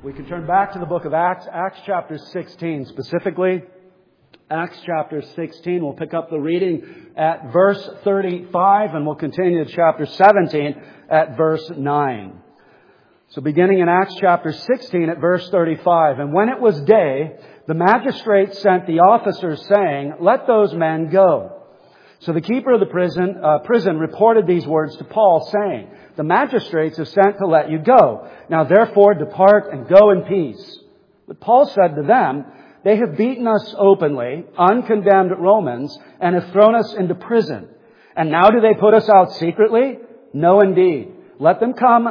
We can turn back to the book of Acts, Acts chapter 16 specifically. Acts chapter 16, we'll pick up the reading at verse 35 and we'll continue to chapter 17 at verse 9. So beginning in Acts chapter 16 at verse 35, "And when it was day, the magistrates sent the officers saying, 'Let those men go.' So the keeper of the prison reported these words to Paul, saying, 'The magistrates have sent to let you go. Now therefore depart and go in peace.' But Paul said to them, 'They have beaten us openly, uncondemned Romans, and have thrown us into prison. And now do they put us out secretly? No, indeed. Let them come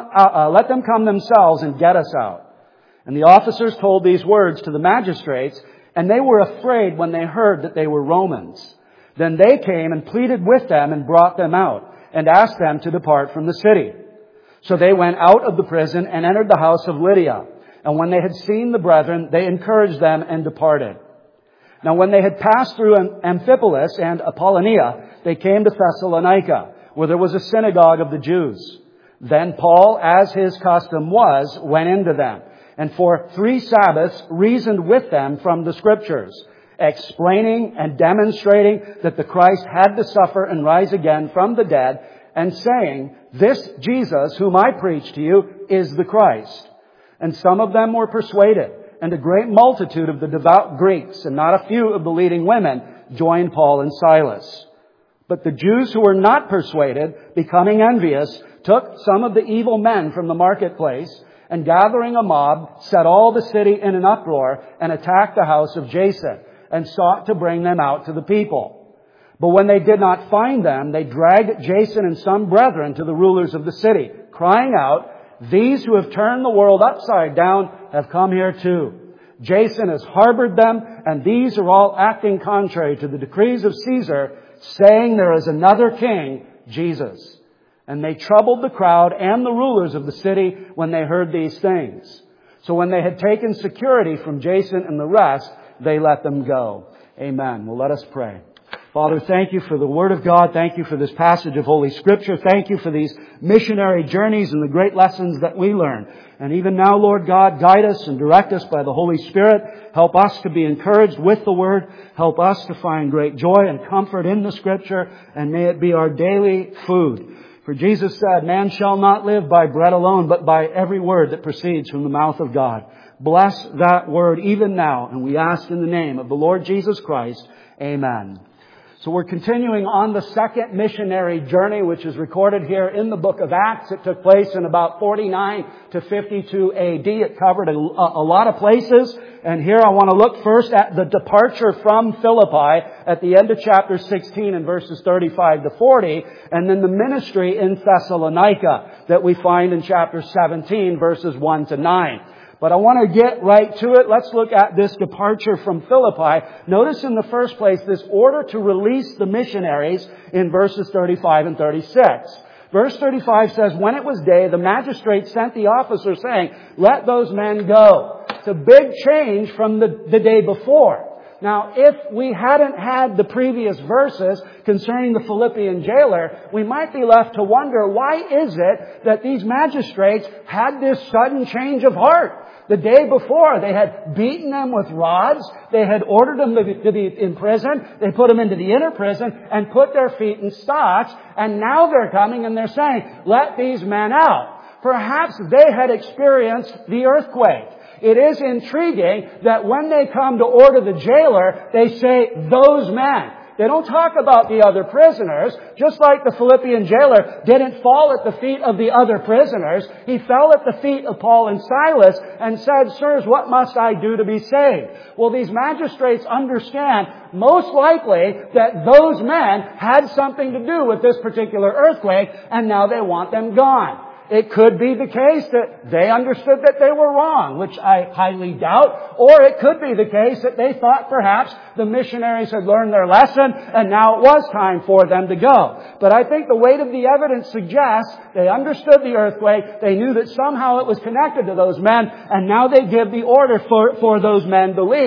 themselves and get us out.' And the officers told these words to the magistrates, and they were afraid when they heard that they were Romans. Then they came and pleaded with them and brought them out, and asked them to depart from the city. So they went out of the prison and entered the house of Lydia. And when they had seen the brethren, they encouraged them and departed. Now when they had passed through Amphipolis and Apollonia, they came to Thessalonica, where there was a synagogue of the Jews. Then Paul, as his custom was, went into them, and for 3 Sabbaths reasoned with them from the Scriptures, explaining and demonstrating that the Christ had to suffer and rise again from the dead, and saying, 'This Jesus, whom I preach to you, is the Christ.' And some of them were persuaded, and a great multitude of the devout Greeks, and not a few of the leading women, joined Paul and Silas. But the Jews who were not persuaded, becoming envious, took some of the evil men from the marketplace, and gathering a mob, set all the city in an uproar, and attacked the house of Jason, and sought to bring them out to the people. But when they did not find them, they dragged Jason and some brethren to the rulers of the city, crying out, 'These who have turned the world upside down have come here too. Jason has harbored them, and these are all acting contrary to the decrees of Caesar, saying there is another king, Jesus.' And they troubled the crowd and the rulers of the city when they heard these things. So when they had taken security from Jason and the rest, they let them go." Amen. Well, let us pray. Father, thank you for the Word of God. Thank you for this passage of Holy Scripture. Thank you for these missionary journeys and the great lessons that we learn. And even now, Lord God, guide us and direct us by the Holy Spirit. Help us to be encouraged with the Word. Help us to find great joy and comfort in the Scripture. And may it be our daily food. For Jesus said, "Man shall not live by bread alone, but by every word that proceeds from the mouth of God." Bless that word even now, and we ask in the name of the Lord Jesus Christ. Amen. So we're continuing on the second missionary journey, which is recorded here in the book of Acts. It took place in about 49 to 52 AD. It covered a lot of places. And here I want to look first at the departure from Philippi at the end of chapter 16 and verses 35 to 40. And then the ministry in Thessalonica that we find in chapter 17 verses 1 to 9. But I want to get right to it. Let's look at this departure from Philippi. Notice in the first place this order to release the missionaries in verses 35 and 36. Verse 35 says, "When it was day, the magistrates sent the officer saying, 'Let those men go.'" It's a big change from the day before. Now, if we hadn't had the previous verses concerning the Philippian jailer, we might be left to wonder, why is it that these magistrates had this sudden change of heart? The day before, they had beaten them with rods. They had ordered them to be in prison. They put them into the inner prison and put their feet in stocks. And now they're coming and they're saying, "Let these men out." Perhaps they had experienced the earthquake. It is intriguing that when they come to order the jailer, they say, "those men." They don't talk about the other prisoners. Just like the Philippian jailer didn't fall at the feet of the other prisoners, he fell at the feet of Paul and Silas and said, "Sirs, what must I do to be saved?" Well, these magistrates understand most likely that those men had something to do with this particular earthquake, and now they want them gone. It could be the case that they understood that they were wrong, which I highly doubt. Or it could be the case that they thought perhaps the missionaries had learned their lesson and now it was time for them to go. But I think the weight of the evidence suggests they understood the earthquake. They knew that somehow it was connected to those men, and now they give the order for those men to leave.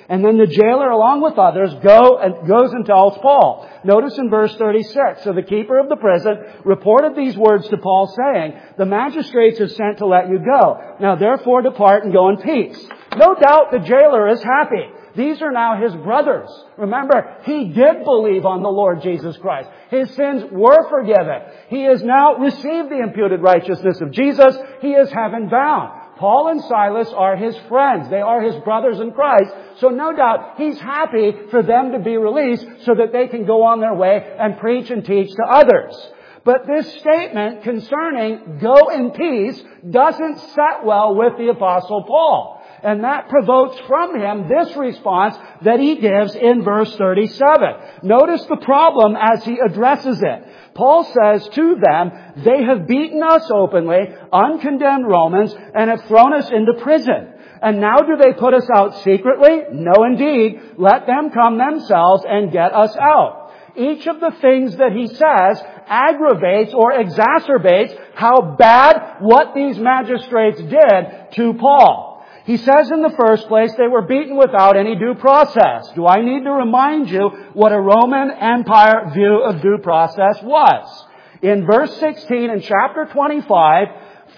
And then the jailer, along with others, goes and tells Paul. Notice in verse 36, so the keeper of the prison reported these words to Paul, saying, the magistrates have sent to let you go. Now therefore depart and go in peace. No doubt the jailer is happy. These are now his brothers. Remember, he did believe on the Lord Jesus Christ. His sins were forgiven. He has now received the imputed righteousness of Jesus. He is heaven bound. Paul and Silas are his friends. They are his brothers in Christ. So no doubt he's happy for them to be released so that they can go on their way and preach and teach to others. But this statement concerning go in peace doesn't set well with the Apostle Paul. And that provokes from him this response that he gives in verse 37. Notice the problem as he addresses it. Paul says to them, they have beaten us openly, uncondemned Romans, and have thrown us into prison. And now do they put us out secretly? No, indeed. Let them come themselves and get us out. Each of the things that he says aggravates or exacerbates how bad what these magistrates did to Paul. He says in the first place, they were beaten without any due process. Do I need to remind you what a Roman Empire view of due process was? In verse 16 in chapter 25,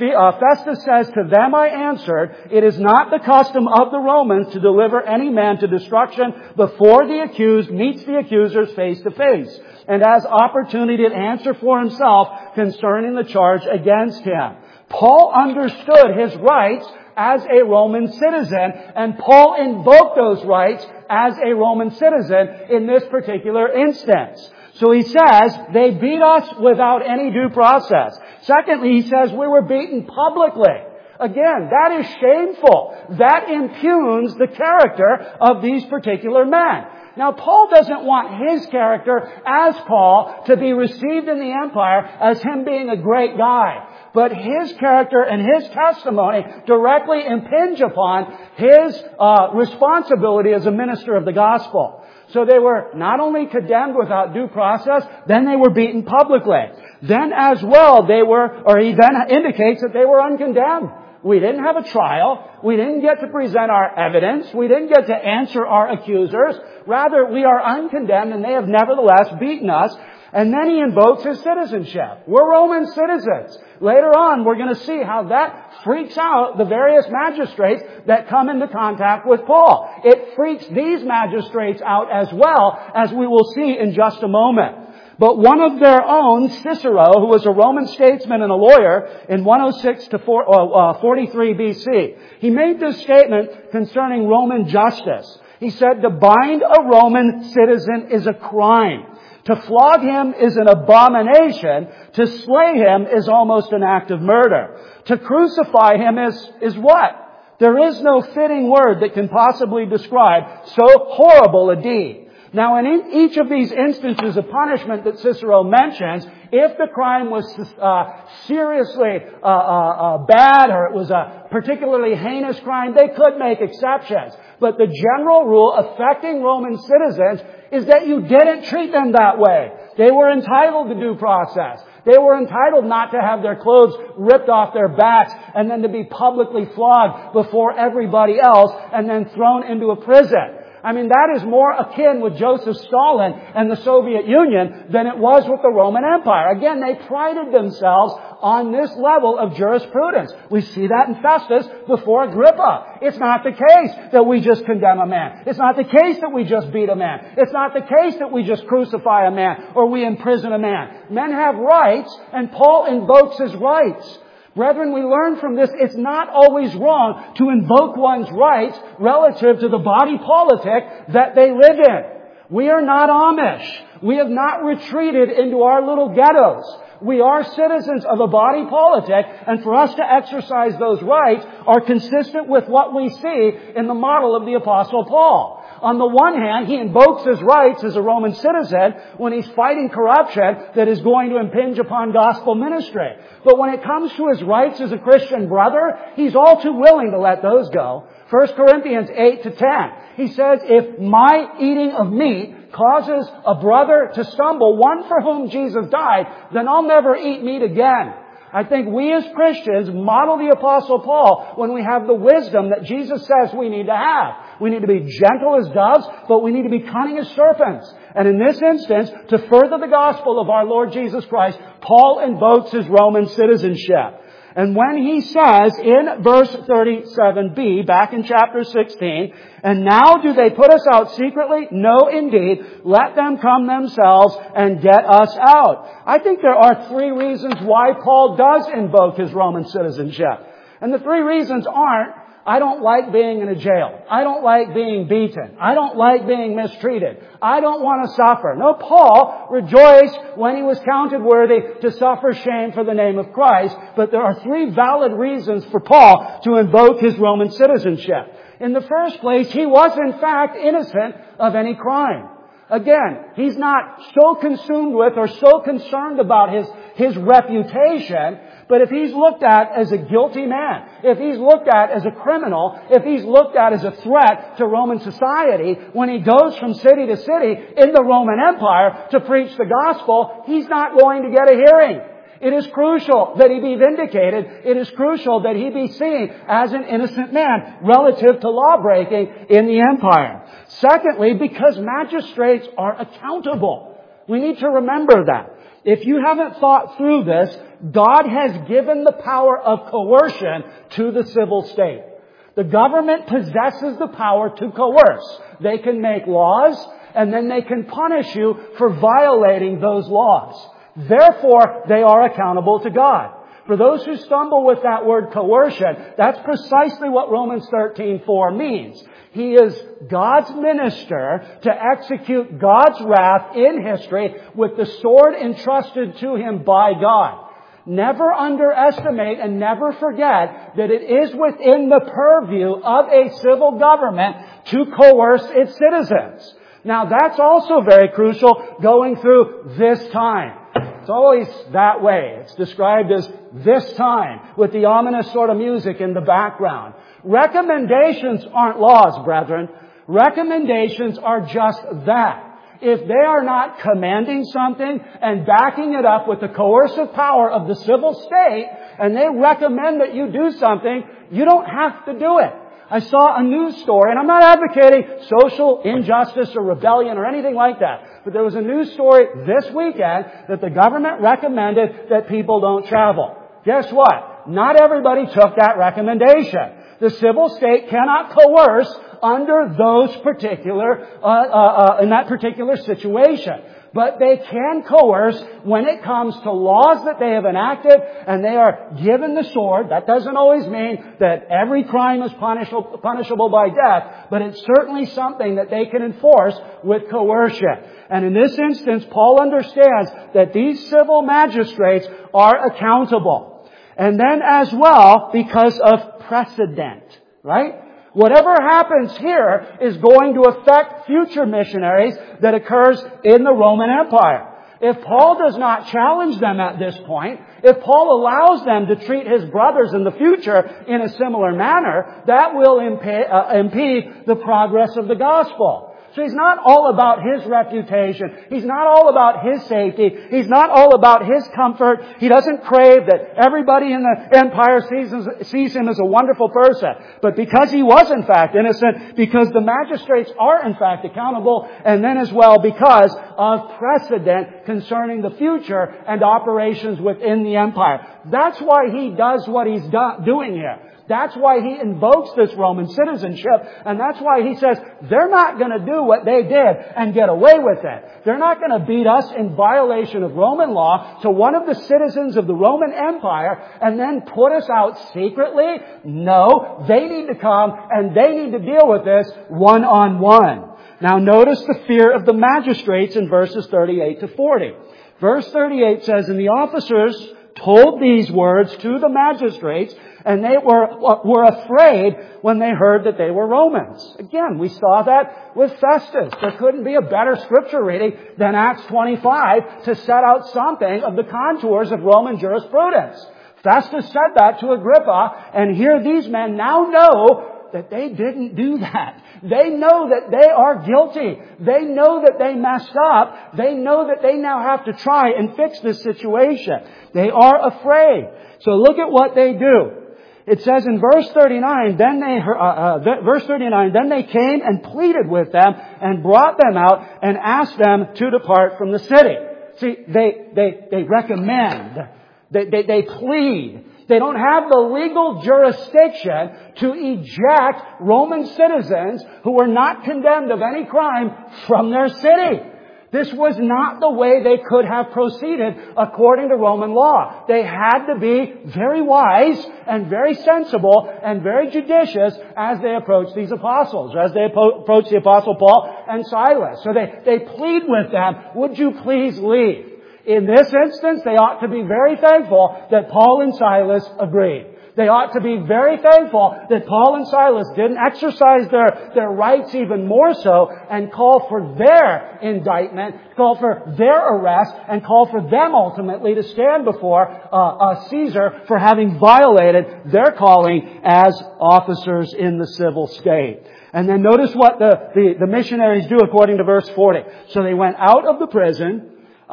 Festus says, to them I answered, it is not the custom of the Romans to deliver any man to destruction before the accused meets the accusers face to face, and has opportunity to answer for himself concerning the charge against him. Paul understood his rights as a Roman citizen, and Paul invoked those rights as a Roman citizen in this particular instance. So he says, they beat us without any due process. Secondly, he says, we were beaten publicly. Again, that is shameful. That impugns the character of these particular men. Now, Paul doesn't want his character as Paul to be received in the empire as him being a great guy. But his character and his testimony directly impinge upon his responsibility as a minister of the gospel. So they were not only condemned without due process, then they were beaten publicly. Then as well, he then indicates that they were uncondemned. We didn't have a trial. We didn't get to present our evidence. We didn't get to answer our accusers. Rather, we are uncondemned, and they have nevertheless beaten us. And then he invokes his citizenship. We're Roman citizens. Later on, we're going to see how that freaks out the various magistrates that come into contact with Paul. It freaks these magistrates out as well, as we will see in just a moment. But one of their own, Cicero, who was a Roman statesman and a lawyer in 106 to 43 BC, he made this statement concerning Roman justice. He said, to bind a Roman citizen is a crime. To flog him is an abomination. To slay him is almost an act of murder. To crucify him is what? There is no fitting word that can possibly describe so horrible a deed. Now, in each of these instances of punishment that Cicero mentions, if the crime was seriously bad or it was a particularly heinous crime, they could make exceptions. But the general rule affecting Roman citizens is that you didn't treat them that way. They were entitled to due process. They were entitled not to have their clothes ripped off their backs and then to be publicly flogged before everybody else and then thrown into a prison. I mean, that is more akin with Joseph Stalin and the Soviet Union than it was with the Roman Empire. Again, they prided themselves on this level of jurisprudence. We see that in Festus before Agrippa. It's not the case that we just condemn a man. It's not the case that we just beat a man. It's not the case that we just crucify a man or we imprison a man. Men have rights, and Paul invokes his rights. Brethren, we learn from this, it's not always wrong to invoke one's rights relative to the body politic that they live in. We are not Amish. We have not retreated into our little ghettos. We are citizens of a body politic, and for us to exercise those rights are consistent with what we see in the model of the Apostle Paul. On the one hand, he invokes his rights as a Roman citizen when he's fighting corruption that is going to impinge upon gospel ministry. But when it comes to his rights as a Christian brother, he's all too willing to let those go. 1 Corinthians 8 to 10. He says, if my eating of meat causes a brother to stumble, one for whom Jesus died, then I'll never eat meat again. I think we as Christians model the Apostle Paul when we have the wisdom that Jesus says we need to have. We need to be gentle as doves, but we need to be cunning as serpents. And in this instance, to further the gospel of our Lord Jesus Christ, Paul invokes his Roman citizenship. And when he says in verse 37b, back in chapter 16, and now do they put us out secretly? No, indeed. Let them come themselves and get us out. I think there are three reasons why Paul does invoke his Roman citizenship. And the three reasons aren't, I don't like being in a jail. I don't like being beaten. I don't like being mistreated. I don't want to suffer. No, Paul rejoiced when he was counted worthy to suffer shame for the name of Christ. But there are three valid reasons for Paul to invoke his Roman citizenship. In the first place, he was in fact innocent of any crime. Again, he's not so consumed with or so concerned about his reputation, but if he's looked at as a guilty man, if he's looked at as a criminal, if he's looked at as a threat to Roman society, when he goes from city to city in the Roman Empire to preach the gospel, he's not going to get a hearing. It is crucial that he be vindicated. It is crucial that he be seen as an innocent man relative to law-breaking in the empire. Secondly, because magistrates are accountable. We need to remember that. If you haven't thought through this, God has given the power of coercion to the civil state. The government possesses the power to coerce. They can make laws, and then they can punish you for violating those laws. Therefore, they are accountable to God. For those who stumble with that word coercion, that's precisely what Romans 13:4 means. He is God's minister to execute God's wrath in history with the sword entrusted to him by God. Never underestimate and never forget that it is within the purview of a civil government to coerce its citizens. Now that's also very crucial going through this time. It's always that way. It's described as this time with the ominous sort of music in the background. Recommendations aren't laws, brethren. Recommendations are just that. If they are not commanding something and backing it up with the coercive power of the civil state, and they recommend that you do something, you don't have to do it. I saw a news story, and I'm not advocating social injustice or rebellion or anything like that, but there was a news story this weekend that the government recommended that people don't travel. Guess what? Not everybody took that recommendation. The civil state cannot coerce under those particular, in that particular situation. But they can coerce when it comes to laws that they have enacted and they are given the sword. That doesn't always mean that every crime is punishable by death, but it's certainly something that they can enforce with coercion. And in this instance, Paul understands that these civil magistrates are accountable. And then as well, because of precedent, right? Whatever happens here is going to affect future missionaries that occurs in the Roman Empire. If Paul does not challenge them at this point, if Paul allows them to treat his brothers in the future in a similar manner, that will impede the progress of the gospel. So he's not all about his reputation. He's not all about his safety. He's not all about his comfort. He doesn't crave that everybody in the empire sees him as a wonderful person. But because he was in fact innocent, because the magistrates are in fact accountable, and then as well because of precedent concerning the future and operations within the empire. That's why he does what he's doing here. That's why he invokes this Roman citizenship, and that's why he says they're not going to do what they did and get away with it. They're not going to beat us in violation of Roman law to one of the citizens of the Roman Empire and then put us out secretly. No, they need to come and they need to deal with this one-on-one. Now notice the fear of the magistrates in verses 38 to 40. Verse 38 says, "And the officers told these words to the magistrates, and they were afraid when they heard that they were Romans." Again, we saw that with Festus. There couldn't be a better scripture reading than Acts 25 to set out something of the contours of Roman jurisprudence. Festus said that to Agrippa, and here these men now know that they didn't do that. They know that they are guilty. They know that they messed up. They know that they now have to try and fix this situation. They are afraid. So look at what they do. It says in verse 39, then they came and pleaded with them and brought them out and asked them to depart from the city. See, they recommend. They plead. They don't have the legal jurisdiction to eject Roman citizens who were not condemned of any crime from their city. This was not the way they could have proceeded according to Roman law. They had to be very wise and very sensible and very judicious as they approached these apostles, as they approached the apostle Paul and Silas. So they plead with them, would you please leave? In this instance, they ought to be very thankful that Paul and Silas agreed. They ought to be very thankful that Paul and Silas didn't exercise their rights even more so and call for their indictment, call for their arrest, and call for them ultimately to stand before Caesar for having violated their calling as officers in the civil state. And then notice what the missionaries do according to verse 40. So they went out of the prison,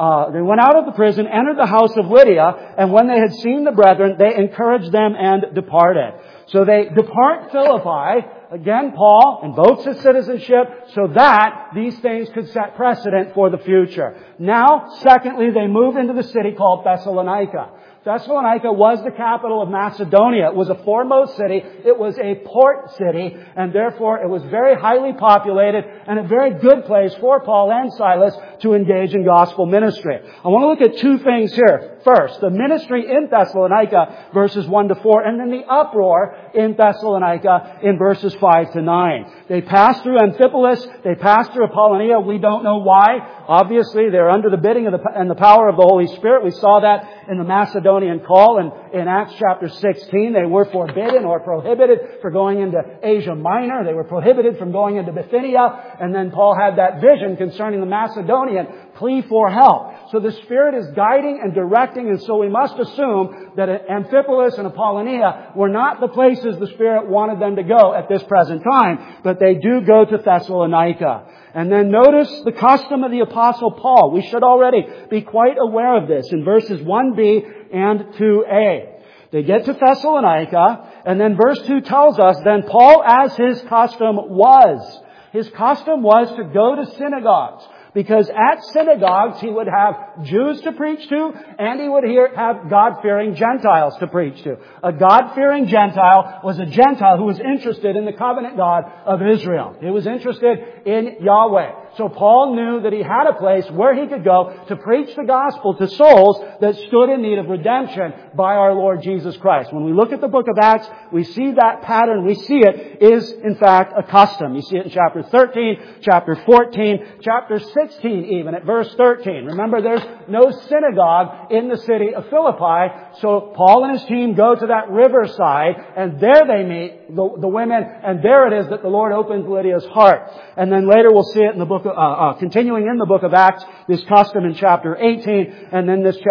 entered the house of Lydia, and when they had seen the brethren, they encouraged them and departed. So they depart Philippi. Again, Paul invokes his citizenship so that these things could set precedent for the future. Now, secondly, they move into the city called Thessalonica. Thessalonica was the capital of Macedonia. It was a foremost city. It was a port city, and therefore it was very highly populated and a very good place for Paul and Silas to engage in gospel ministry. I want to look at two things here. First, the ministry in Thessalonica, verses 1 to 4, and then the uproar in Thessalonica in verses 5 to 9. They passed through Amphipolis. They passed through Apollonia. We don't know why. Obviously, they're under the bidding and the power of the Holy Spirit. We saw that in the Macedonian call in Acts chapter 16. They were forbidden or prohibited for going into Asia Minor. They were prohibited from going into Bithynia. And then Paul had that vision concerning the Macedonian plea for help. So the Spirit is guiding and directing, and so we must assume that Amphipolis and Apollonia were not the places the Spirit wanted them to go at this present time, but they do go to Thessalonica. And then notice the custom of the Apostle Paul. We should already be quite aware of this in verses 1b and 2a. They get to Thessalonica, and then verse 2 tells us, then Paul, as his custom was. His custom was to go to synagogues. Because at synagogues, he would have Jews to preach to, and he would have God-fearing Gentiles to preach to. A God-fearing Gentile was a Gentile who was interested in the covenant God of Israel. He was interested in Yahweh. So Paul knew that he had a place where he could go to preach the gospel to souls that stood in need of redemption by our Lord Jesus Christ. When we look at the book of Acts, we see that pattern. We see it is, in fact, a custom. You see it in chapter 13, chapter 14, chapter 16 even, at verse 13. Remember, there's no synagogue in the city of Philippi, so Paul and his team go to that riverside, and there they meet the women, and there it is that the Lord opens Lydia's heart. And then later we'll see it in the book continuing in the book of Acts, this custom in chapter 18, and then this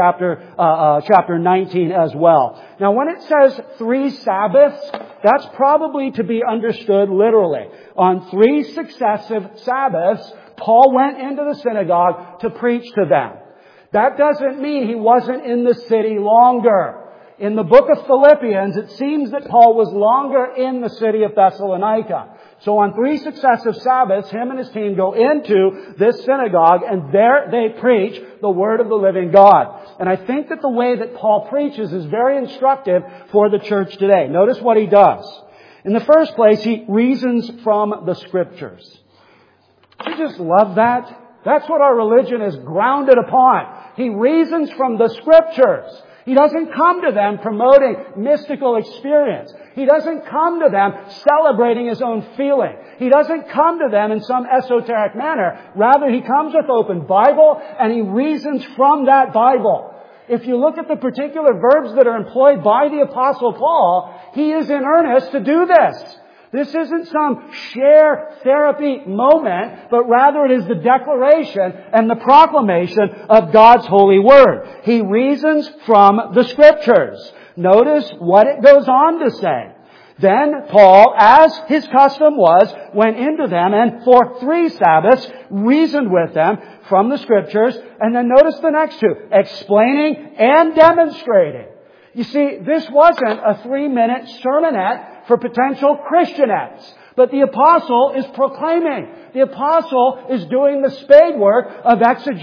chapter 19 as well. Now, when it says 3 Sabbaths, that's probably to be understood literally. On 3 successive Sabbaths, Paul went into the synagogue to preach to them. That doesn't mean he wasn't in the city longer. In the book of Philippians, it seems that Paul was longer in the city of Thessalonica. So on 3 successive Sabbaths, him and his team go into this synagogue, and there they preach the Word of the living God. And I think that the way that Paul preaches is very instructive for the church today. Notice what he does. In the first place, he reasons from the Scriptures. I just love that. That's what our religion is grounded upon. He reasons from the Scriptures. He doesn't come to them promoting mystical experience. He doesn't come to them celebrating his own feeling. He doesn't come to them in some esoteric manner. Rather, he comes with open Bible and he reasons from that Bible. If you look at the particular verbs that are employed by the Apostle Paul, he is in earnest to do this. This isn't some share therapy moment, but rather it is the declaration and the proclamation of God's holy word. He reasons from the Scriptures. Notice what it goes on to say. Then Paul, as his custom was, went into them and for 3 Sabbaths reasoned with them from the Scriptures. And then notice the next 2, explaining and demonstrating. You see, this wasn't a 3-minute sermonette for potential Christianettes. But the apostle is proclaiming. The apostle is doing the spade work of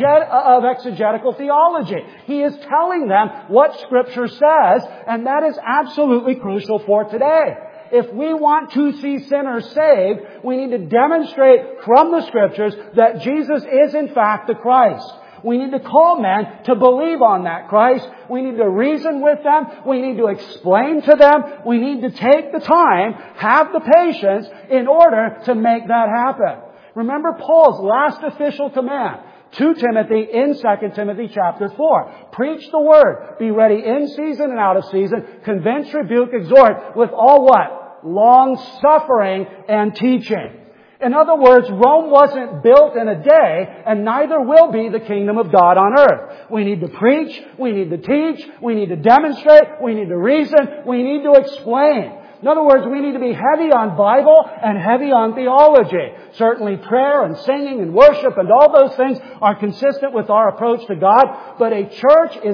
exegetical theology. He is telling them what Scripture says, and that is absolutely crucial for today. If we want to see sinners saved, we need to demonstrate from the Scriptures that Jesus is in fact the Christ. We need to call men to believe on that Christ. We need to reason with them. We need to explain to them. We need to take the time, have the patience in order to make that happen. Remember Paul's last official command to Timothy in 2 Timothy chapter 4. Preach the word. Be ready in season and out of season. Convince, rebuke, exhort with all what? Long suffering and teaching. In other words, Rome wasn't built in a day, and neither will be the kingdom of God on earth. We need to preach, we need to teach, we need to demonstrate, we need to reason, we need to explain. In other words, we need to be heavy on Bible and heavy on theology. Certainly prayer and singing and worship and all those things are consistent with our approach to God. But the church is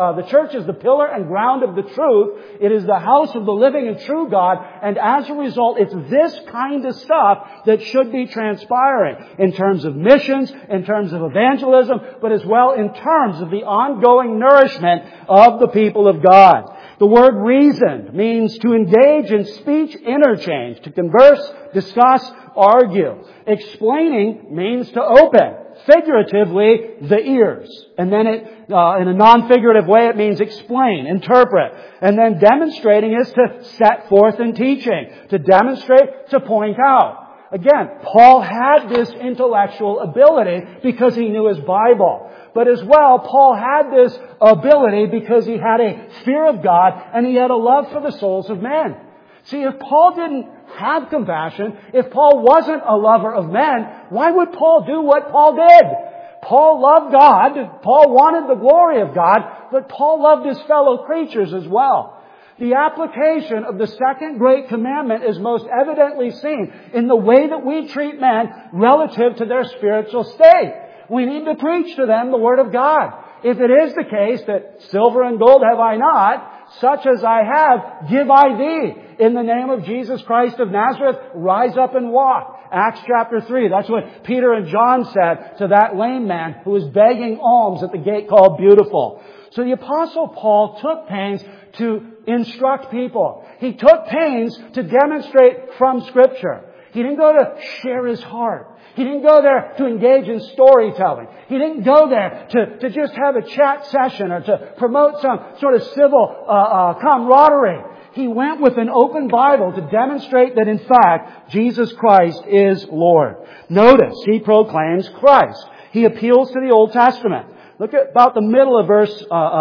the pillar and ground of the truth. It is the house of the living and true God. And as a result, it's this kind of stuff that should be transpiring in terms of missions, in terms of evangelism, but as well in terms of the ongoing nourishment of the people of God. The word reason means to engage in speech interchange, to converse, discuss, argue. Explaining means to open, figuratively, the ears. And then in a non-figurative way, it means explain, interpret. And then demonstrating is to set forth in teaching, to demonstrate, to point out. Again, Paul had this intellectual ability because he knew his Bible. But as well, Paul had this ability because he had a fear of God and he had a love for the souls of men. See, if Paul didn't have compassion, if Paul wasn't a lover of men, why would Paul do what Paul did? Paul loved God. Paul wanted the glory of God, but Paul loved his fellow creatures as well. The application of the second great commandment is most evidently seen in the way that we treat men relative to their spiritual state. We need to preach to them the Word of God. If it is the case that silver and gold have I not, such as I have, give I thee. In the name of Jesus Christ of Nazareth, rise up and walk. Acts chapter 3. That's what Peter and John said to that lame man who was begging alms at the gate called Beautiful. So the Apostle Paul took pains to instruct people. He took pains to demonstrate from Scripture. He didn't go to share his heart. He didn't go there to engage in storytelling. He didn't go there to just have a chat session or to promote some sort of civil camaraderie. He went with an open Bible to demonstrate that in fact Jesus Christ is Lord. Notice, he proclaims Christ. He appeals to the Old Testament. Look at about the middle of verse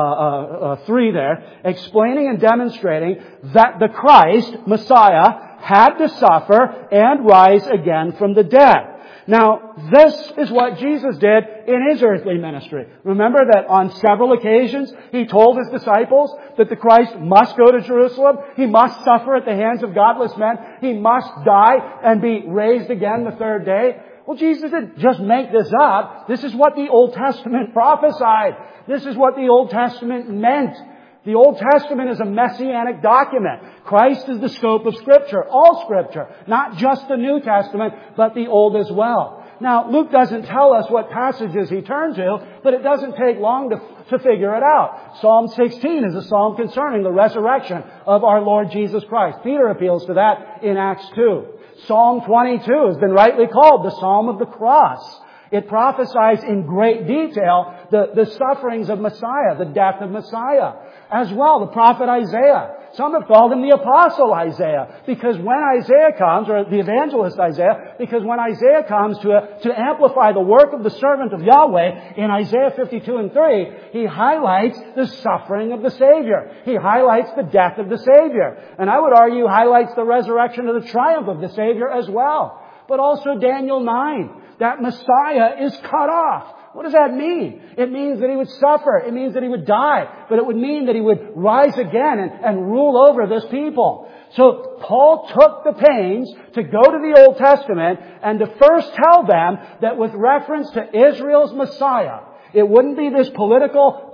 3 there, explaining and demonstrating that the Christ, Messiah, had to suffer and rise again from the dead. Now, this is what Jesus did in His earthly ministry. Remember that on several occasions He told His disciples that the Christ must go to Jerusalem. He must suffer at the hands of godless men. He must die and be raised again the third day. Well, Jesus didn't just make this up. This is what the Old Testament prophesied. This is what the Old Testament meant. The Old Testament is a messianic document. Christ is the scope of Scripture, all Scripture, not just the New Testament, but the Old as well. Now, Luke doesn't tell us what passages he turned to, but it doesn't take long to figure it out. Psalm 16 is a psalm concerning the resurrection of our Lord Jesus Christ. Peter appeals to that in Acts 2. Psalm 22 has been rightly called the Psalm of the Cross. It prophesies in great detail the sufferings of Messiah, the death of Messiah. As well, the prophet Isaiah. Some have called him the apostle Isaiah, because when Isaiah comes, or the evangelist Isaiah, because when Isaiah comes to amplify the work of the servant of Yahweh in Isaiah 52 and 3, he highlights the suffering of the Savior. He highlights the death of the Savior. And I would argue highlights the resurrection of the triumph of the Savior as well. But also Daniel 9, that Messiah is cut off. What does that mean? It means that He would suffer. It means that He would die. But it would mean that He would rise again and rule over this people. So Paul took the pains to go to the Old Testament and to first tell them that with reference to Israel's Messiah, It wouldn't be this political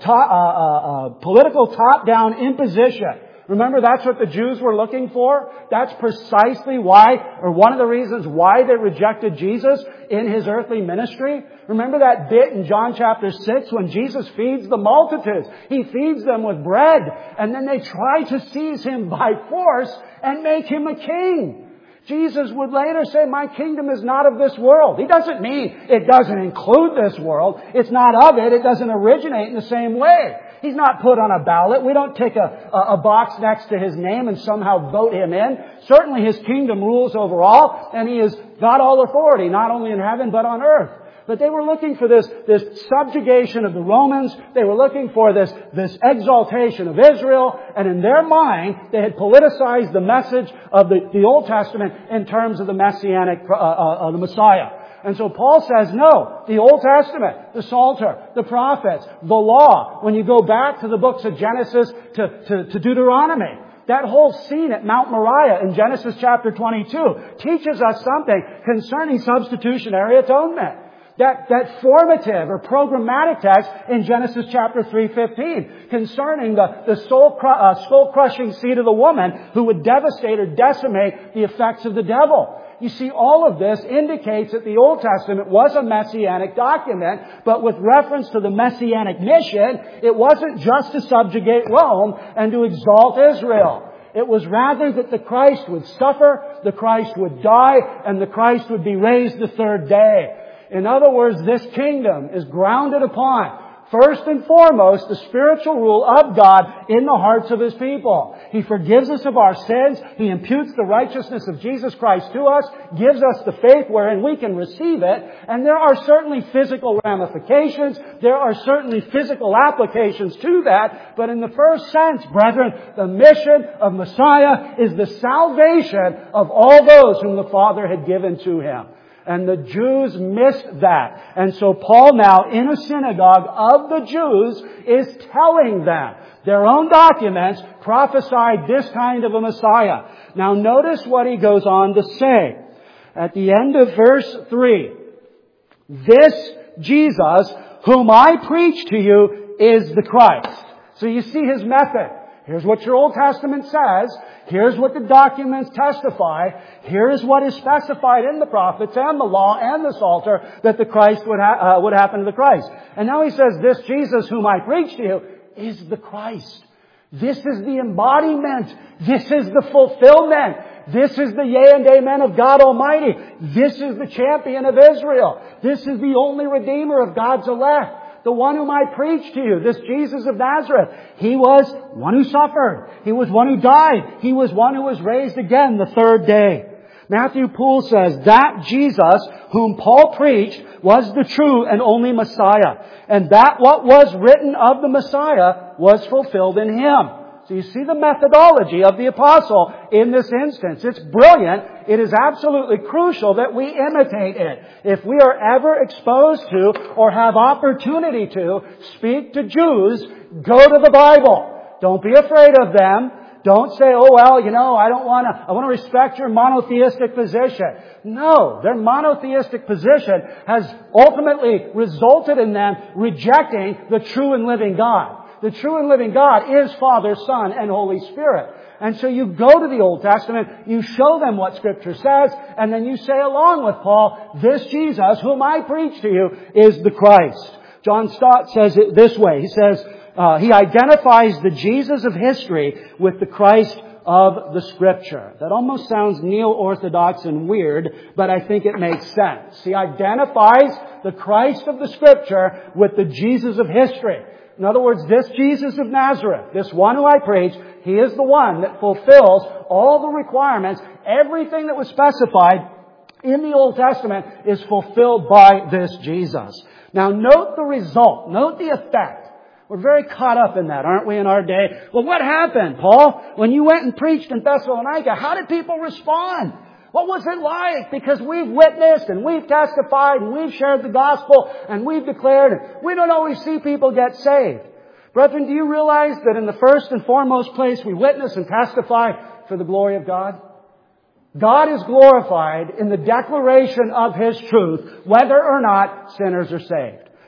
top-down imposition. Remember, that's what the Jews were looking for? That's precisely why, or one of the reasons why they rejected Jesus in His earthly ministry. Remember that bit in John chapter 6 when Jesus feeds the multitudes. He feeds them with bread, and then they try to seize Him by force and make Him a king. Jesus would later say, my kingdom is not of this world. He doesn't mean it doesn't include this world. It's not of it. It doesn't originate in the same way. He's not put on a ballot. We don't take a box next to His name and somehow vote Him in. Certainly His kingdom rules over all, and He has got all authority, not only in heaven but on earth. But they were looking for this subjugation of the Romans. They were looking for this exaltation of Israel. And in their mind, they had politicized the message of the Old Testament in terms of the Messianic, the Messiah. And so Paul says, no, the Old Testament, the Psalter, the prophets, the law, when you go back to the books of Genesis to Deuteronomy, that whole scene at Mount Moriah in Genesis chapter 22 teaches us something concerning substitutionary atonement. That formative or programmatic text in Genesis chapter 3:15 concerning the soul-crushing seed of the woman who would devastate or decimate the effects of the devil. You see, all of this indicates that the Old Testament was a messianic document, but with reference to the messianic mission, it wasn't just to subjugate Rome and to exalt Israel. It was rather that the Christ would suffer, the Christ would die, and the Christ would be raised the third day. In other words, this kingdom is grounded upon, first and foremost, the spiritual rule of God in the hearts of His people. He forgives us of our sins. He imputes the righteousness of Jesus Christ to us, gives us the faith wherein we can receive it. And there are certainly physical ramifications. There are certainly physical applications to that. But in the first sense, brethren, the mission of Messiah is the salvation of all those whom the Father had given to Him. And the Jews missed that. And so Paul now, in a synagogue of the Jews, is telling them their own documents prophesied this kind of a Messiah. Now notice what he goes on to say. At the end of verse 3, this Jesus, whom I preach to you, is the Christ. So you see his method. Here's what your Old Testament says. Here's what the documents testify. Here's what is specified in the prophets and the law and the Psalter that the Christ would happen to the Christ. And now he says, this Jesus whom I preach to you is the Christ. This is the embodiment. This is the fulfillment. This is the yea and amen of God Almighty. This is the champion of Israel. This is the only Redeemer of God's elect. The one whom I preach to you, this Jesus of Nazareth, He was one who suffered. He was one who died. He was one who was raised again the third day. Matthew Poole says that Jesus, whom Paul preached, was the true and only Messiah. And that what was written of the Messiah was fulfilled in Him. So you see the methodology of the apostle in this instance. It's brilliant. It is absolutely crucial that we imitate it. If we are ever exposed to or have opportunity to speak to Jews, go to the Bible. Don't be afraid of them. Don't say, oh, well, I want to respect your monotheistic position. No, their monotheistic position has ultimately resulted in them rejecting the true and living God. The true and living God is Father, Son, and Holy Spirit. And so you go to the Old Testament, you show them what Scripture says, and then you say along with Paul, this Jesus, whom I preach to you, is the Christ. John Stott says it this way. He says, he identifies the Jesus of history with the Christ of the Scripture. That almost sounds neo-orthodox and weird, but I think it makes sense. He identifies the Christ of the Scripture with the Jesus of history. In other words, this Jesus of Nazareth, this one who I preach, He is the one that fulfills all the requirements. Everything that was specified in the Old Testament is fulfilled by this Jesus. Now note the result. Note the effect. We're very caught up in that, aren't we, in our day? Well, what happened, Paul? When you went and preached in Thessalonica, how did people respond? What was it like? Because we've witnessed and we've testified and we've shared the gospel and we've declared, and we don't always see people get saved. Brethren, do you realize that in the first and foremost place we witness and testify for the glory of God? God is glorified in the declaration of His truth, whether or not sinners are saved.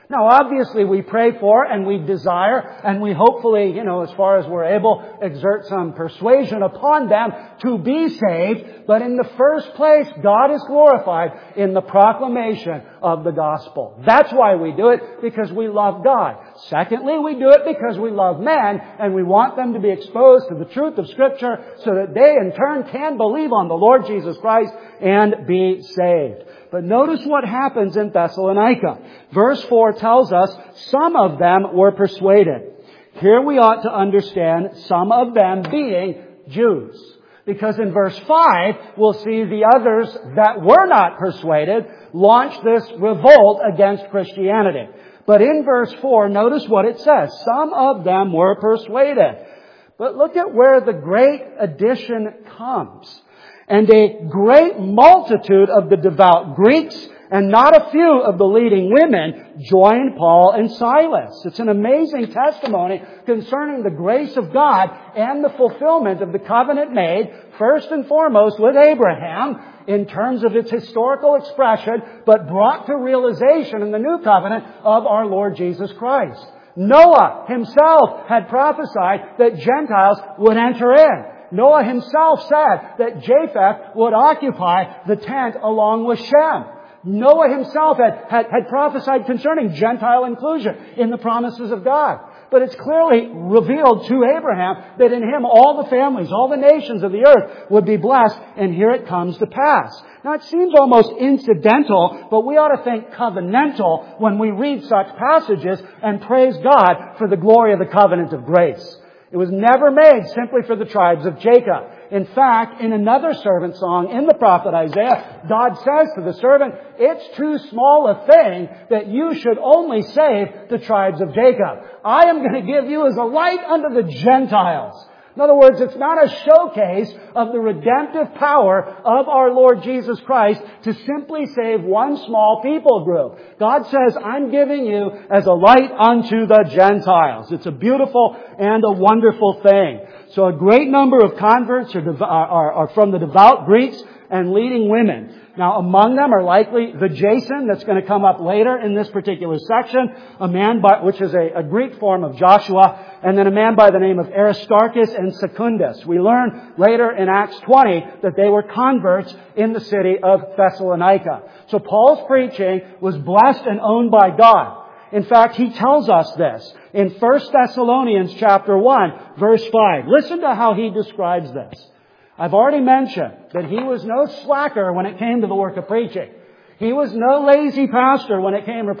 Now, obviously, we pray for and we desire and we hopefully, as far as we're able, exert some persuasion upon them to be saved. But in the first place, God is glorified in the proclamation of the gospel. That's why we do it, because we love God. Secondly, we do it because we love men and we want them to be exposed to the truth of Scripture so that they in turn can believe on the Lord Jesus Christ and be saved. But notice what happens in Thessalonica. Verse 4 tells us some of them were persuaded. Here we ought to understand some of them being Jews. Because in verse 5, we'll see the others that were not persuaded launch this revolt against Christianity. But in verse 4, notice what it says. Some of them were persuaded. But look at where the great addition comes. And a great multitude of the devout Greeks and not a few of the leading women joined Paul and Silas. It's an amazing testimony concerning the grace of God and the fulfillment of the covenant made, first and foremost with Abraham, in terms of its historical expression, but brought to realization in the new covenant of our Lord Jesus Christ. Noah himself had prophesied that Gentiles would enter in. Noah himself said that Japheth would occupy the tent along with Shem. Noah himself had prophesied concerning Gentile inclusion in the promises of God. But it's clearly revealed to Abraham that in him all the families, all the nations of the earth would be blessed, and here it comes to pass. Now it seems almost incidental, but we ought to think covenantal when we read such passages and praise God for the glory of the covenant of grace. It was never made simply for the tribes of Jacob. In fact, in another servant song in the prophet Isaiah, God says to the servant, it's too small a thing that you should only save the tribes of Jacob. I am going to give you as a light unto the Gentiles. In other words, it's not a showcase of the redemptive power of our Lord Jesus Christ to simply save one small people group. God says, I'm giving you as a light unto the Gentiles. It's a beautiful and a wonderful thing. So a great number of converts are from the devout Greeks and leading women. Now, among them are likely the Jason that's going to come up later in this particular section, which is a Greek form of Joshua, and then a man by the name of Aristarchus and Secundus. We learn later in Acts 20 that they were converts in the city of Thessalonica. So Paul's preaching was blessed and owned by God. In fact, he tells us this in 1 Thessalonians chapter 1, verse 5. Listen to how he describes this. I've already mentioned that he was no slacker when it came to the work of preaching. He was no lazy pastor when it came to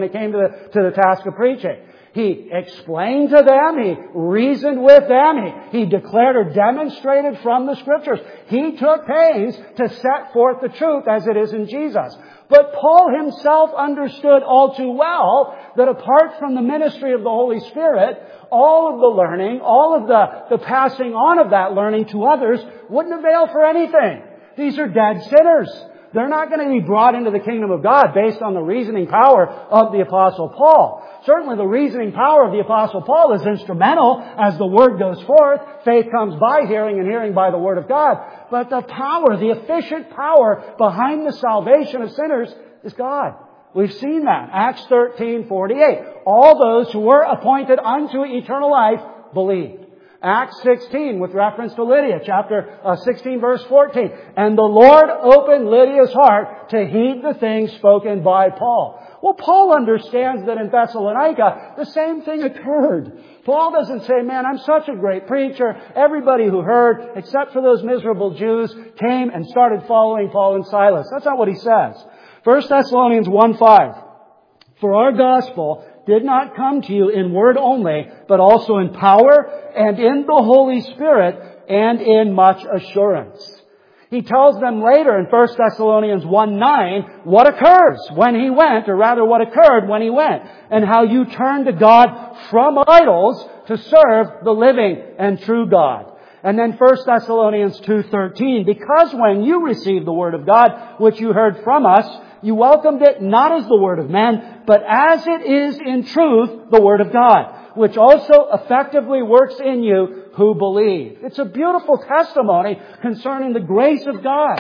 the task of preaching. He explained to them. He reasoned with them. He declared or demonstrated from the Scriptures. He took pains to set forth the truth as it is in Jesus. But Paul himself understood all too well that apart from the ministry of the Holy Spirit, all of the learning, all of the passing on of that learning to others wouldn't avail for anything. These are dead sinners. They're not going to be brought into the kingdom of God based on the reasoning power of the Apostle Paul. Certainly the reasoning power of the Apostle Paul is instrumental as the Word goes forth. Faith comes by hearing and hearing by the Word of God. But the power, the efficient power behind the salvation of sinners is God. We've seen that. Acts 13:48. All those who were appointed unto eternal life believed. Acts 16 with reference to Lydia, chapter 16 verse 14. And the Lord opened Lydia's heart to heed the things spoken by Paul. Well, Paul understands that in Thessalonica, the same thing occurred. Paul doesn't say, man, I'm such a great preacher. Everybody who heard, except for those miserable Jews, came and started following Paul and Silas. That's not what he says. 1 Thessalonians 1:5. For our gospel did not come to you in word only, but also in power and in the Holy Spirit and in much assurance. He tells them later in 1 Thessalonians 1:9 what occurs when he went, or rather what occurred when he went, and how you turned to God from idols to serve the living and true God. And then 1 Thessalonians 2:13, because when you received the word of God, which you heard from us, you welcomed it not as the word of men, but as it is in truth the word of God, which also effectively works in you who believe. It's a beautiful testimony concerning the grace of God.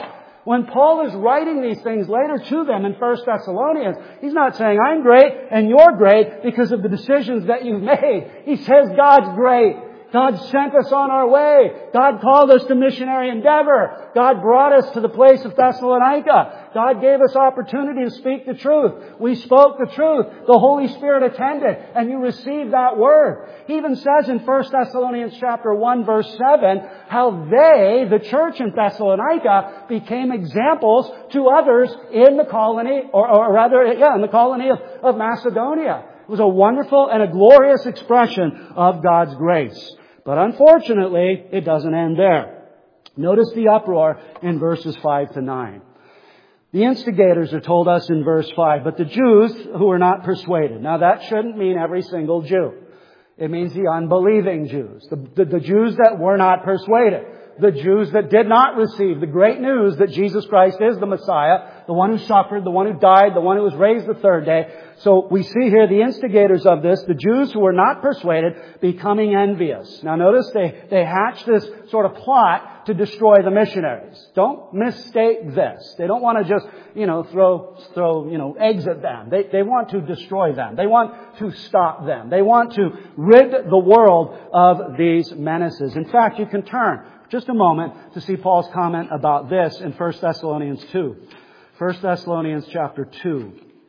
When Paul is writing these things later to them in 1 Thessalonians, he's not saying, I'm great and you're great because of the decisions that you've made. He says God's great. God sent us on our way. God called us to missionary endeavor. God brought us to the place of Thessalonica. God gave us opportunity to speak the truth. We spoke the truth. The Holy Spirit attended, and you received that word. He even says in 1 Thessalonians chapter 1 verse 7, how they, the church in Thessalonica, became examples to others in the colony, in the colony of Macedonia. It was a wonderful and a glorious expression of God's grace. But unfortunately, it doesn't end there. Notice the uproar in verses 5 to 9. The instigators are told us in verse 5, but the Jews who were not persuaded. Now that shouldn't mean every single Jew. It means the unbelieving Jews. The Jews that were not persuaded. The Jews that did not receive the great news that Jesus Christ is the Messiah, the one who suffered, the one who died, the one who was raised the third day. So we see here the instigators of this, the Jews who were not persuaded, becoming envious. Now notice they hatch this sort of plot to destroy the missionaries. Don't mistake this. They don't want to just, throw eggs at them. They want to destroy them. They want to stop them. They want to rid the world of these menaces. In fact, you can turn just a moment to see Paul's comment about this in 1 Thessalonians 2. 1 Thessalonians chapter 2.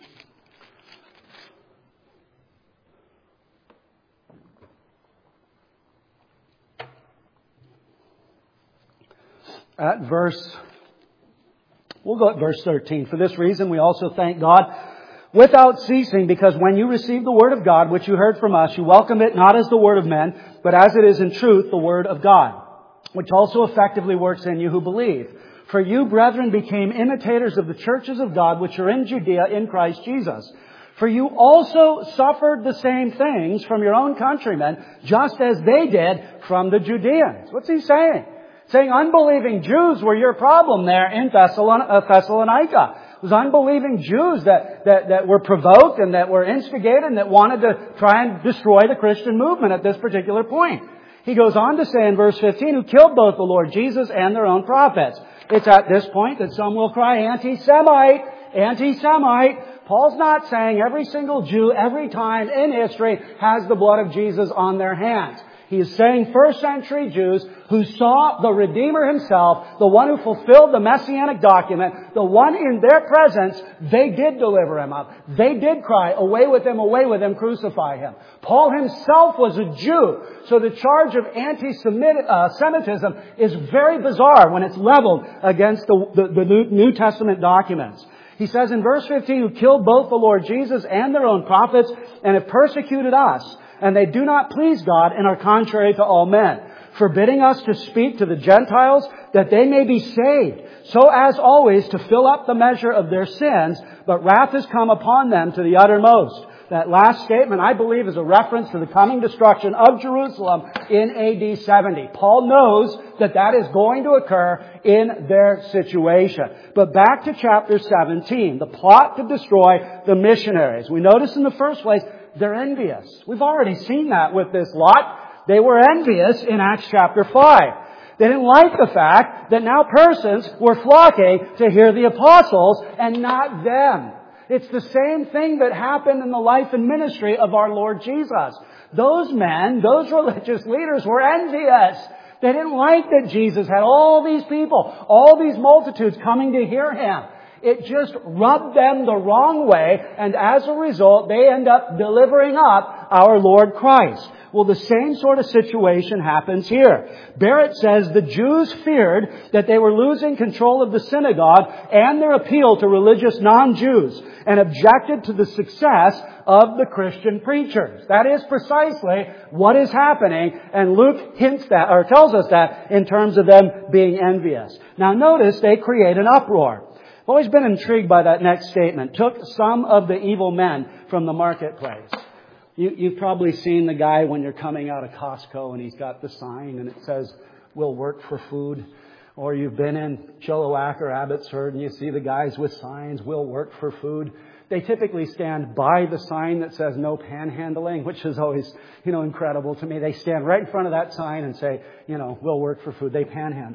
We'll go at verse 13. For this reason we also thank God without ceasing, because when you received the word of God, which you heard from us, you welcomed it not as the word of men, but as it is in truth the word of God, which also effectively works in you who believe. For you, brethren, became imitators of the churches of God which are in Judea in Christ Jesus. For you also suffered the same things from your own countrymen, just as they did from the Judeans. What's he saying? Saying unbelieving Jews were your problem there in Thessalonica. It was unbelieving Jews that were provoked and that were instigated and that wanted to try and destroy the Christian movement at this particular point. He goes on to say in verse 15, who killed both the Lord Jesus and their own prophets. It's at this point that some will cry, anti-Semite, anti-Semite. Paul's not saying every single Jew, every time in history, has the blood of Jesus on their hands. He is saying first century Jews who saw the Redeemer himself, the one who fulfilled the Messianic document, the one in their presence, they did deliver him up. They did cry, away with him, crucify him. Paul himself was a Jew, so the charge of anti-Semitism is very bizarre when it's leveled against the New Testament documents. He says in verse 15, who killed both the Lord Jesus and their own prophets and have persecuted us, and they do not please God and are contrary to all men, forbidding us to speak to the Gentiles that they may be saved, so as always to fill up the measure of their sins, but wrath has come upon them to the uttermost. That last statement, I believe, is a reference to the coming destruction of Jerusalem in AD 70. Paul knows that is going to occur in their situation. But back to chapter 17, the plot to destroy the missionaries. We notice in the first place, they're envious. We've already seen that with this lot. They were envious in Acts chapter 5. They didn't like the fact that now persons were flocking to hear the apostles and not them. It's the same thing that happened in the life and ministry of our Lord Jesus. Those men, those religious leaders were envious. They didn't like that Jesus had all these people, all these multitudes coming to hear him. It just rubbed them the wrong way, and as a result, they end up delivering up our Lord Christ. Well, the same sort of situation happens here. Barrett says the Jews feared that they were losing control of the synagogue and their appeal to religious non-Jews, and objected to the success of the Christian preachers. That is precisely what is happening, and Luke tells us that in terms of them being envious. Now notice they create an uproar. I've always been intrigued by that next statement. Took some of the evil men from the marketplace. You've probably seen the guy when you're coming out of Costco and he's got the sign and it says, we'll work for food. Or you've been in Chilliwack or Abbotsford and you see the guys with signs, we'll work for food. They typically stand by the sign that says no panhandling, which is always, incredible to me. They stand right in front of that sign and say, we'll work for food. They panhandle.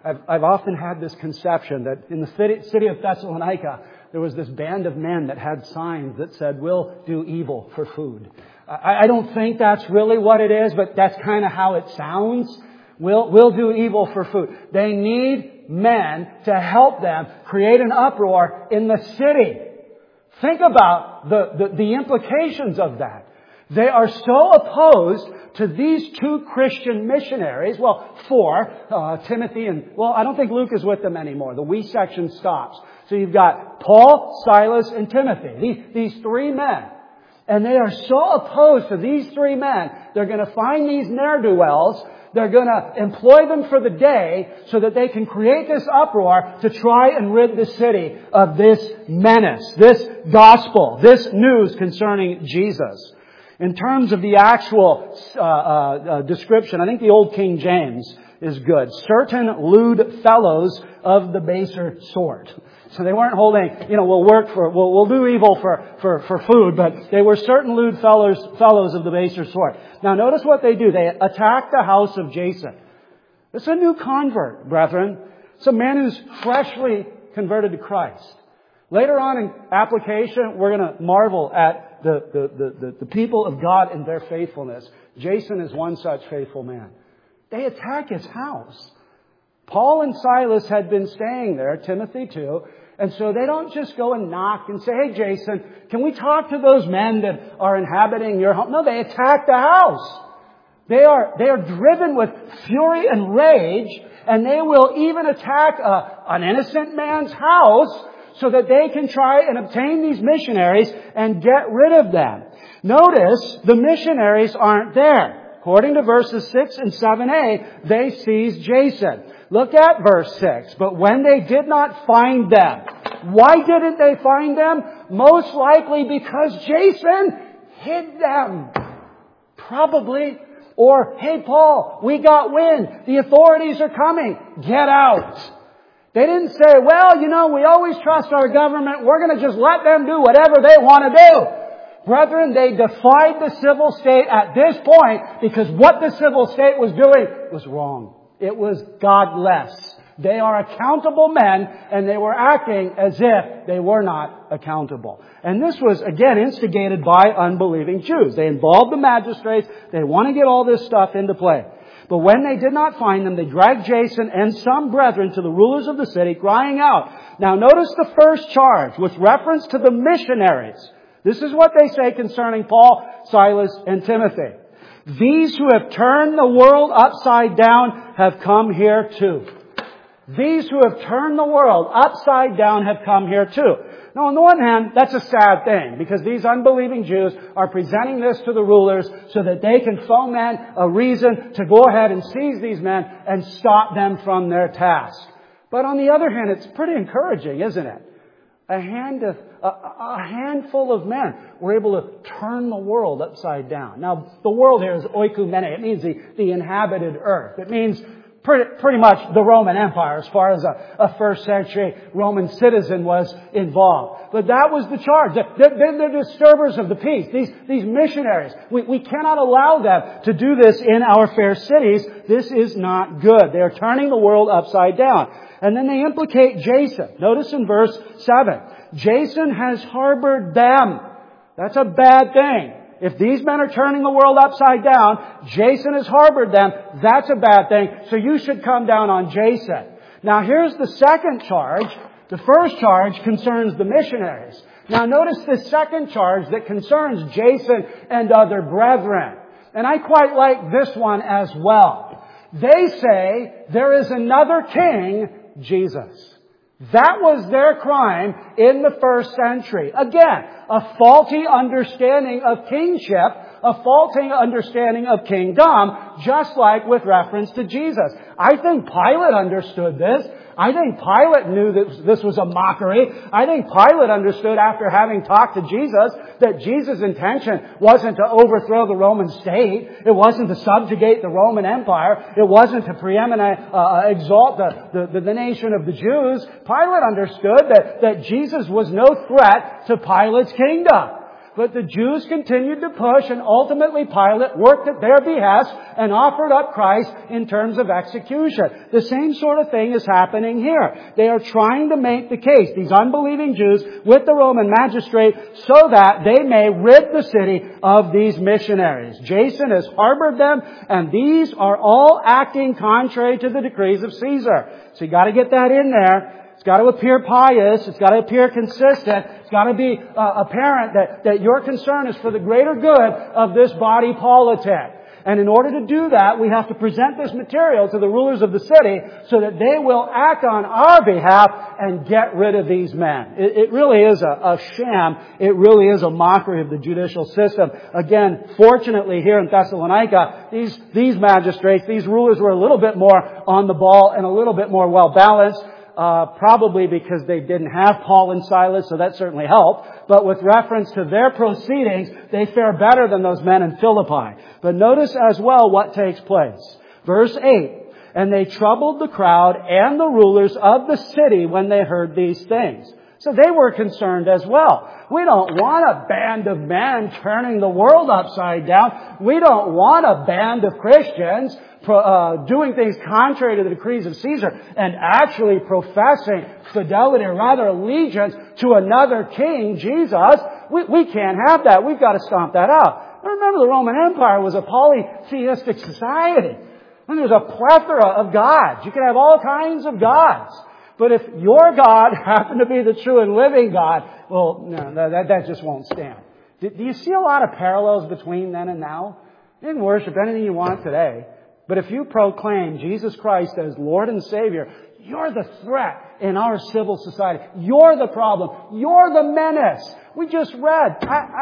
I've often had this conception that in the city of Thessalonica, there was this band of men that had signs that said, "We'll do evil for food." I don't think that's really what it is, but that's kind of how it sounds. We'll do evil for food. They need men to help them create an uproar in the city. Think about the implications of that. They are so opposed to these two Christian missionaries. Well, four, Timothy and, I don't think Luke is with them anymore. The we section stops. So you've got Paul, Silas, and Timothy. These three men. And they are so opposed to these three men, they're going to find these ne'er-do-wells. They're going to employ them for the day so that they can create this uproar to try and rid the city of this menace, this gospel, this news concerning Jesus. In terms of the actual description, I think the Old King James is good. Certain lewd fellows of the baser sort. So they weren't holding, we'll do evil for food, but they were certain lewd fellows of the baser sort. Now notice what they do. They attack the house of Jason. It's a new convert, brethren. It's a man who's freshly converted to Christ. Later on in application, we're going to marvel at the people of God and their faithfulness. Jason is one such faithful man. They attack his house. Paul and Silas had been staying there, Timothy too, and so they don't just go and knock and say, "Hey Jason, can we talk to those men that are inhabiting your home?" No, they attack the house. They are driven with fury and rage, and they will even attack an innocent man's house so that they can try and obtain these missionaries and get rid of them. Notice the missionaries aren't there. According to verses 6 and 7a, they seize Jason. Look at verse 6. But when they did not find them. Why didn't they find them? Most likely because Jason hid them. Probably. Or, "Hey Paul, we got wind. The authorities are coming. Get out." They didn't say, we always trust our government. We're going to just let them do whatever they want to do. Brethren, they defied the civil state at this point because what the civil state was doing was wrong. It was godless. They are accountable men, and they were acting as if they were not accountable. And this was, again, instigated by unbelieving Jews. They involved the magistrates. They want to get all this stuff into play. But when they did not find them, they dragged Jason and some brethren to the rulers of the city, crying out. Now notice the first charge with reference to the missionaries. This is what they say concerning Paul, Silas, and Timothy. "These who have turned the world upside down have come here too." These who have turned the world upside down have come here too. Now, on the one hand, that's a sad thing because these unbelieving Jews are presenting this to the rulers so that they can foment a reason to go ahead and seize these men and stop them from their task. But on the other hand, it's pretty encouraging, isn't it? A handful of men were able to turn the world upside down. Now, the world here is oikumene. It means the inhabited earth. It means pretty much the Roman Empire as far as a first century Roman citizen was involved. But that was the charge. They're disturbers of the peace. These missionaries. We cannot allow them to do this in our fair cities. This is not good. They are turning the world upside down. And then they implicate Jason. Notice in verse 7. Jason has harbored them. That's a bad thing. If these men are turning the world upside down, Jason has harbored them. That's a bad thing. So you should come down on Jason. Now here's the second charge. The first charge concerns the missionaries. Now notice the second charge that concerns Jason and other brethren. And I quite like this one as well. They say there is another king, Jesus. That was their crime in the first century. Again, a faulty understanding of kingship, a faulty understanding of kingdom, just like with reference to Jesus. I think Pilate understood this. I think Pilate knew that this was a mockery. I think Pilate understood after having talked to Jesus that Jesus' intention wasn't to overthrow the Roman state. It wasn't to subjugate the Roman Empire. It wasn't to exalt the nation of the Jews. Pilate understood that Jesus was no threat to Pilate's kingdom. But the Jews continued to push, and ultimately Pilate worked at their behest and offered up Christ in terms of execution. The same sort of thing is happening here. They are trying to make the case, these unbelieving Jews, with the Roman magistrate so that they may rid the city of these missionaries. Jason has harbored them, and these are all acting contrary to the decrees of Caesar. So you got to get that in there. It's got to appear pious. It's got to appear consistent. It's got to be apparent that your concern is for the greater good of this body politic. And in order to do that, we have to present this material to the rulers of the city so that they will act on our behalf and get rid of these men. It really is a sham. It really is a mockery of the judicial system. Again, fortunately here in Thessalonica, these magistrates, these rulers were a little bit more on the ball and a little bit more well balanced. Probably because they didn't have Paul and Silas, so that certainly helped. But with reference to their proceedings, they fare better than those men in Philippi. But notice as well what takes place. Verse 8, and they troubled the crowd and the rulers of the city when they heard these things. So they were concerned as well. We don't want a band of men turning the world upside down. We don't want a band of Christians doing things contrary to the decrees of Caesar and actually professing fidelity or rather allegiance to another king, Jesus. We can't have that. We've got to stomp that out. Now remember, the Roman Empire was a polytheistic society. And there's a plethora of gods. You can have all kinds of gods. But if your God happened to be the true and living God, well, no, that just won't stand. Do you see a lot of parallels between then and now? You can worship anything you want today. But if you proclaim Jesus Christ as Lord and Savior, you're the threat in our civil society. You're the problem. You're the menace. We just read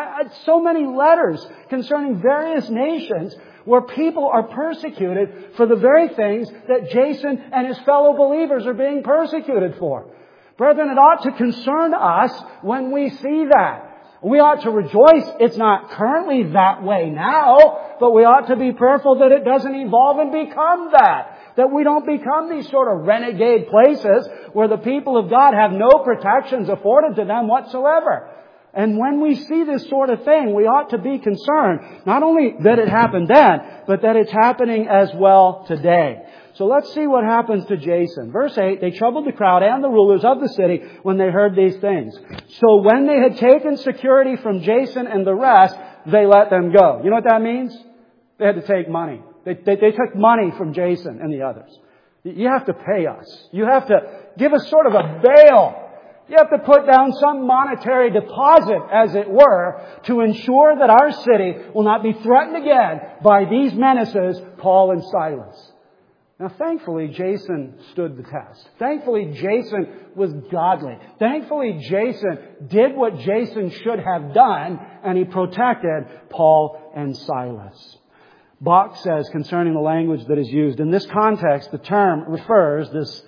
so many letters concerning various nations where people are persecuted for the very things that Jason and his fellow believers are being persecuted for. Brethren, it ought to concern us when we see that. We ought to rejoice. It's not currently that way now, but we ought to be prayerful that it doesn't evolve and become that. That we don't become these sort of renegade places where the people of God have no protections afforded to them whatsoever. And when we see this sort of thing, we ought to be concerned, not only that it happened then, but that it's happening as well today. So let's see what happens to Jason. Verse 8, they troubled the crowd and the rulers of the city when they heard these things. So when they had taken security from Jason and the rest, they let them go. You know what that means? They had to take money. They took money from Jason and the others. You have to pay us. You have to give us sort of a bail. You have to put down some monetary deposit, as it were, to ensure that our city will not be threatened again by these menaces, Paul and Silas. Now, thankfully, Jason stood the test. Thankfully, Jason was godly. Thankfully, Jason did what Jason should have done, and he protected Paul and Silas. Bach says concerning the language that is used, in this context, the term refers,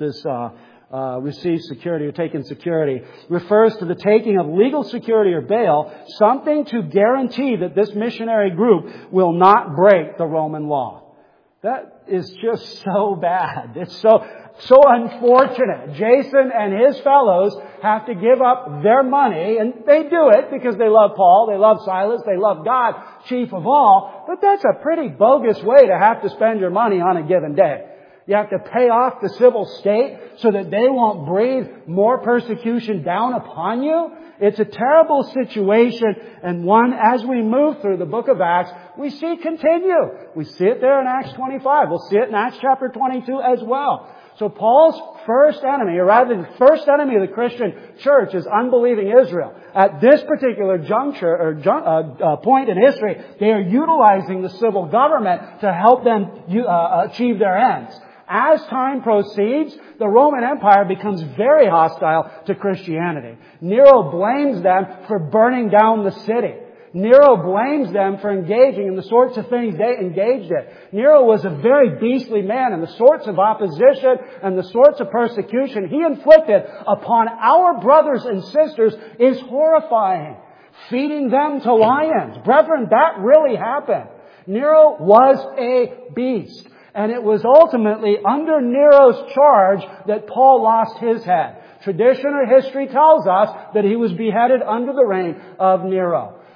receive security or taken security, refers to the taking of legal security or bail, something to guarantee that this missionary group will not break the Roman law. That is just so bad. It's so unfortunate. Jason and his fellows have to give up their money, and they do it because they love Paul, they love Silas, they love God, chief of all. But that's a pretty bogus way to have to spend your money on a given day. You have to pay off the civil state so that they won't breathe more persecution down upon you. It's a terrible situation, and one, as we move through the book of Acts, we see continue. We see it there in Acts 25. We'll see it in Acts chapter 22 as well. So Paul's first enemy, or rather the first enemy of the Christian church, is unbelieving Israel. At this particular juncture or point in history, they are utilizing the civil government to help them achieve their ends. As time proceeds, the Roman Empire becomes very hostile to Christianity. Nero blames them for burning down the city. Nero blames them for engaging in the sorts of things they engaged in. Nero was a very beastly man, and the sorts of opposition and the sorts of persecution he inflicted upon our brothers and sisters is horrifying. Feeding them to lions. Brethren, that really happened. Nero was a beast. And it was ultimately under Nero's charge that Paul lost his head. Tradition or history tells us that he was beheaded under the reign of Nero.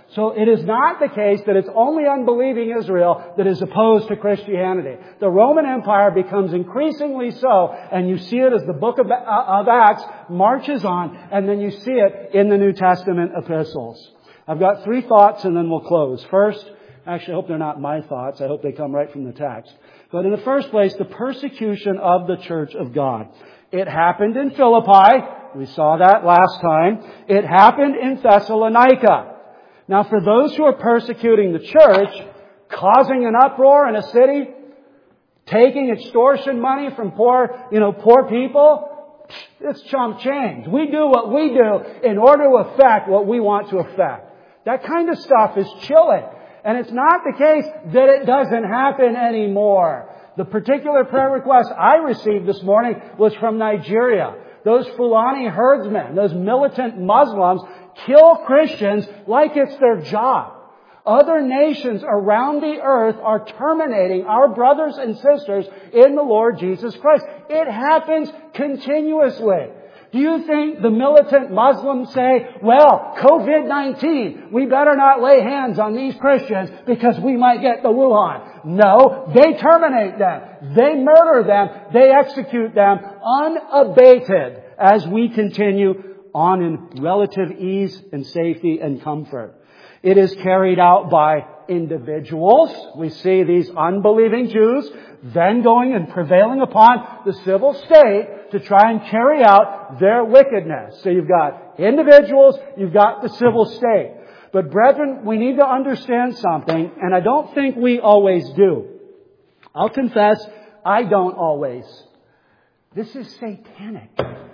So it is not the case that it's only unbelieving Israel that is opposed to Christianity. The Roman Empire becomes increasingly so, and you see it as the book of Acts marches on, and then you see it in the New Testament epistles. I've got 3 thoughts and then we'll close. First, actually I hope they're not my thoughts. I hope they come right from the text. But in the first place, the persecution of the church of God. It happened in Philippi. We saw that last time. It happened in Thessalonica. Now, for those who are persecuting the church, causing an uproar in a city, taking extortion money from poor people, it's chump change. We do what we do in order to affect what we want to affect. That kind of stuff is chilling. And it's not the case that it doesn't happen anymore. The particular prayer request I received this morning was from Nigeria. Those Fulani herdsmen, those militant Muslims, kill Christians like it's their job. Other nations around the earth are terminating our brothers and sisters in the Lord Jesus Christ. It happens continuously. Do you think the militant Muslims say, well, COVID-19, we better not lay hands on these Christians because we might get the Wuhan? No, they terminate them. They murder them. They execute them unabated as we continue on in relative ease and safety and comfort. It is carried out by individuals. We see these unbelieving Jews then going and prevailing upon the civil state to try and carry out their wickedness. So you've got individuals, you've got the civil state. But brethren, we need to understand something, and I don't think we always do. I'll confess, I don't always. This is satanic.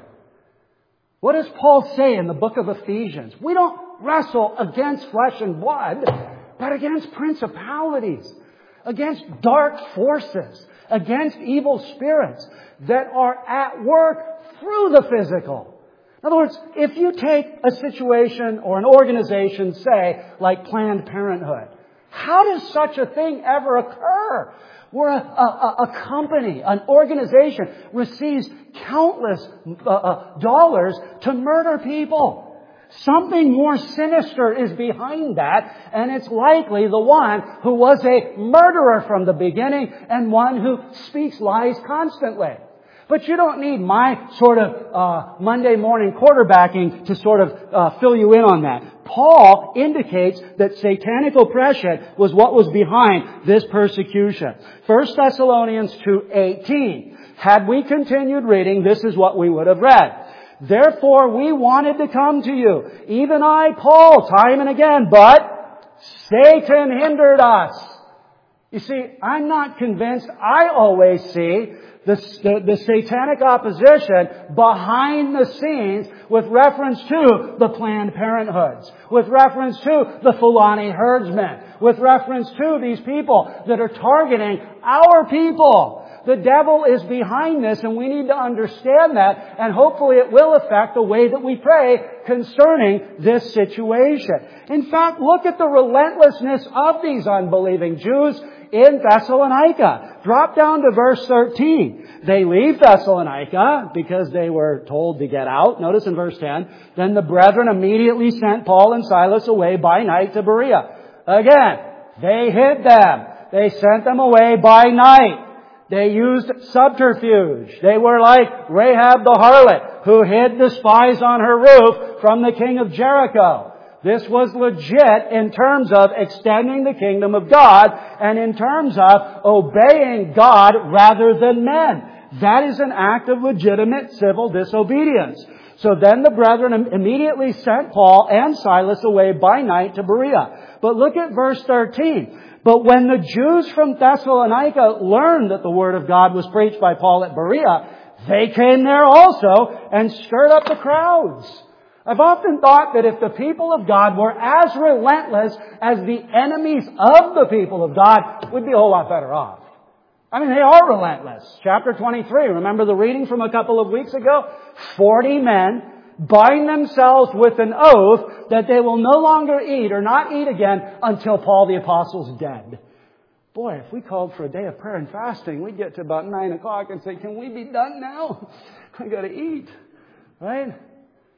What does Paul say in the book of Ephesians? We don't wrestle against flesh and blood, but against principalities, against dark forces, against evil spirits that are at work through the physical. In other words, if you take a situation or an organization, say, like Planned Parenthood, how does such a thing ever occur? Where a company, an organization receives countless dollars to murder people. Something more sinister is behind that, and it's likely the one who was a murderer from the beginning and one who speaks lies constantly. But you don't need my sort of Monday morning quarterbacking to sort of fill you in on that. Paul indicates that satanic oppression was what was behind this persecution. 1 Thessalonians 2:18. Had we continued reading, this is what we would have read. Therefore, we wanted to come to you, even I, Paul, time and again, but Satan hindered us. You see, I'm not convinced I always see the satanic opposition behind the scenes with reference to the Planned Parenthoods, with reference to the Fulani herdsmen, with reference to these people that are targeting our people. The devil is behind this, and we need to understand that, and hopefully it will affect the way that we pray concerning this situation. In fact, look at the relentlessness of these unbelieving Jews in Thessalonica. Drop down to verse 13. They leave Thessalonica because they were told to get out. Notice in verse 10, then the brethren immediately sent Paul and Silas away by night to Berea. Again, they hid them. They sent them away by night. They used subterfuge. They were like Rahab the harlot who hid the spies on her roof from the king of Jericho. This was legit in terms of extending the kingdom of God and in terms of obeying God rather than men. That is an act of legitimate civil disobedience. So then the brethren immediately sent Paul and Silas away by night to Berea. But look at verse 13. But when the Jews from Thessalonica learned that the word of God was preached by Paul at Berea, they came there also and stirred up the crowds. I've often thought that if the people of God were as relentless as the enemies of the people of God, we'd be a whole lot better off. I mean, they are relentless. Chapter 23, remember the reading from a couple of weeks ago? 40 men bind themselves with an oath that they will no longer eat or not eat again until Paul the Apostle's dead. Boy, if we called for a day of prayer and fasting, we'd get to about 9 o'clock and say, can we be done now? I got to eat. Right?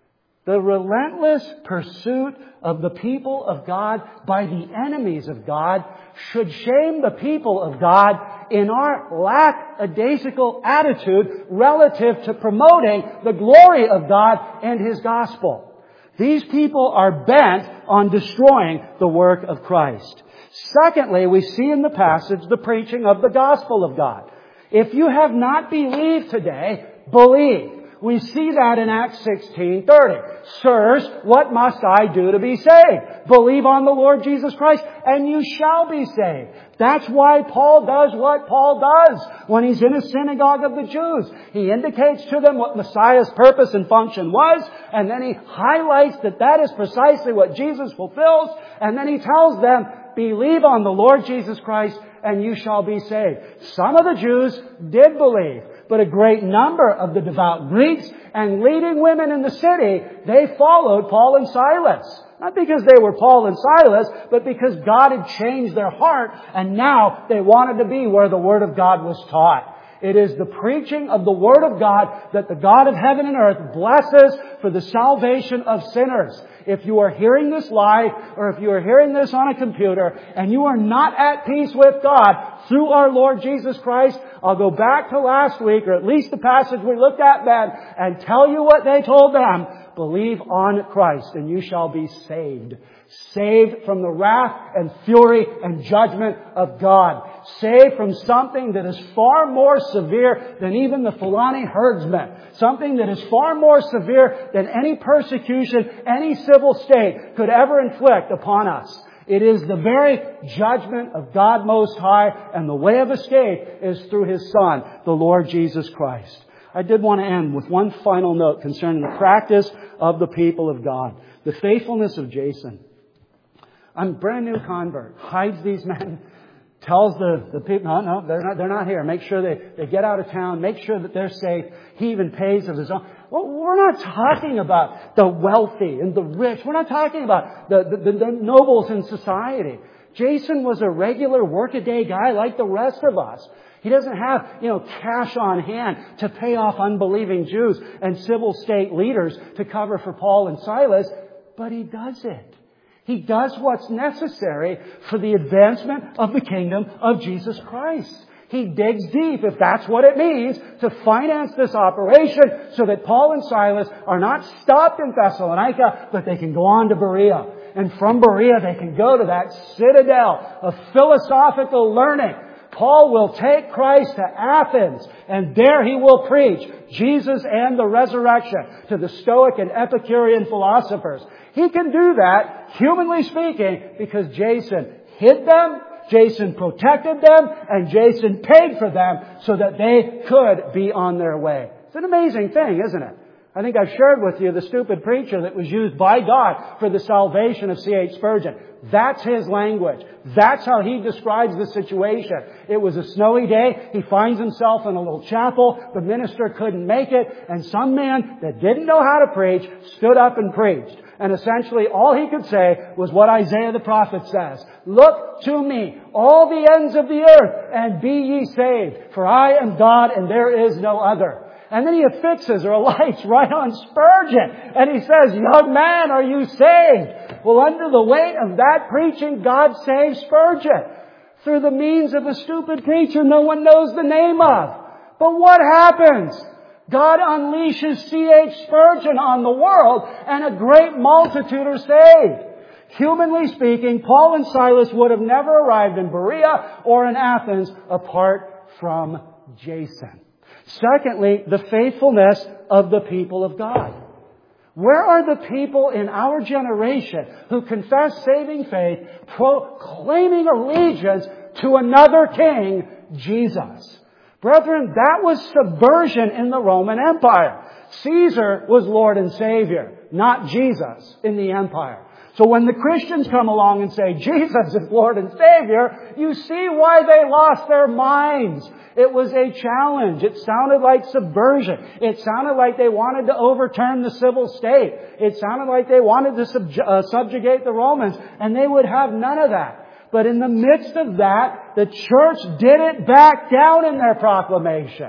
The relentless pursuit of the people of God by the enemies of God should shame the people of God in our lackadaisical attitude relative to promoting the glory of God and His gospel. These people are bent on destroying the work of Christ. Secondly, we see in the passage the preaching of the gospel of God. If you have not believed today, believe. We see that in Acts 16:30. Sirs, what must I do to be saved? Believe on the Lord Jesus Christ, and you shall be saved. That's why Paul does what Paul does when he's in a synagogue of the Jews. He indicates to them what Messiah's purpose and function was, and then he highlights that that is precisely what Jesus fulfills, and then he tells them, believe on the Lord Jesus Christ, and you shall be saved. Some of the Jews did believe, but a great number of the devout Greeks and leading women in the city, they followed Paul and Silas. Not because they were Paul and Silas, but because God had changed their heart, and now they wanted to be where the Word of God was taught. It is the preaching of the Word of God that the God of heaven and earth blesses for the salvation of sinners. If you are hearing this live, or if you are hearing this on a computer, and you are not at peace with God through our Lord Jesus Christ, I'll go back to last week, or at least the passage we looked at then, and tell you what they told them. Believe on Christ, and you shall be saved. Saved from the wrath and fury and judgment of God. Saved from something that is far more severe than even the Fulani herdsmen. Something that is far more severe than any persecution any civil state could ever inflict upon us. It is the very judgment of God Most High, and the way of escape is through His Son, the Lord Jesus Christ. I did want to end with one final note concerning the practice of the people of God. The faithfulness of Jason. I'm a brand new convert. Hides these men. Tells the people, no, they're not here. Make sure they get out of town. Make sure that they're safe. He even pays of his own. Well, we're not talking about the wealthy and the rich. We're not talking about the nobles in society. Jason was a regular workaday guy like the rest of us. He doesn't have, cash on hand to pay off unbelieving Jews and civil state leaders to cover for Paul and Silas, but he does it. He does what's necessary for the advancement of the kingdom of Jesus Christ. He digs deep, if that's what it means, to finance this operation so that Paul and Silas are not stopped in Thessalonica, but they can go on to Berea. And from Berea they can go to that citadel of philosophical learning. Paul will take Christ to Athens, and there he will preach Jesus and the resurrection to the Stoic and Epicurean philosophers. He can do that, humanly speaking, because Jason hid them, Jason protected them, and Jason paid for them so that they could be on their way. It's an amazing thing, isn't it? I think I've shared with you the stupid preacher that was used by God for the salvation of C.H. Spurgeon. That's his language. That's how he describes the situation. It was a snowy day. He finds himself in a little chapel. The minister couldn't make it. And some man that didn't know how to preach stood up and preached. And essentially all he could say was what Isaiah the prophet says. Look to me, all the ends of the earth, and be ye saved. For I am God and there is no other. And then he affixes or alights right on Spurgeon. And he says, young man, are you saved? Well, under the weight of that preaching, God saved Spurgeon. Through the means of a stupid preacher no one knows the name of. But what happens? God unleashes C.H. Spurgeon on the world, and a great multitude are saved. Humanly speaking, Paul and Silas would have never arrived in Berea or in Athens apart from Jason. Secondly, the faithfulness of the people of God. Where are the people in our generation who confess saving faith, proclaiming allegiance to another king, Jesus? Brethren, that was subversion in the Roman Empire. Caesar was Lord and Savior, not Jesus in the empire. So when the Christians come along and say Jesus is Lord and Savior, you see why they lost their minds. It was a challenge. It sounded like subversion. It sounded like they wanted to overturn the civil state. It sounded like they wanted to subjugate the Romans, and they would have none of that. But in the midst of that, the church did it back down in their proclamation.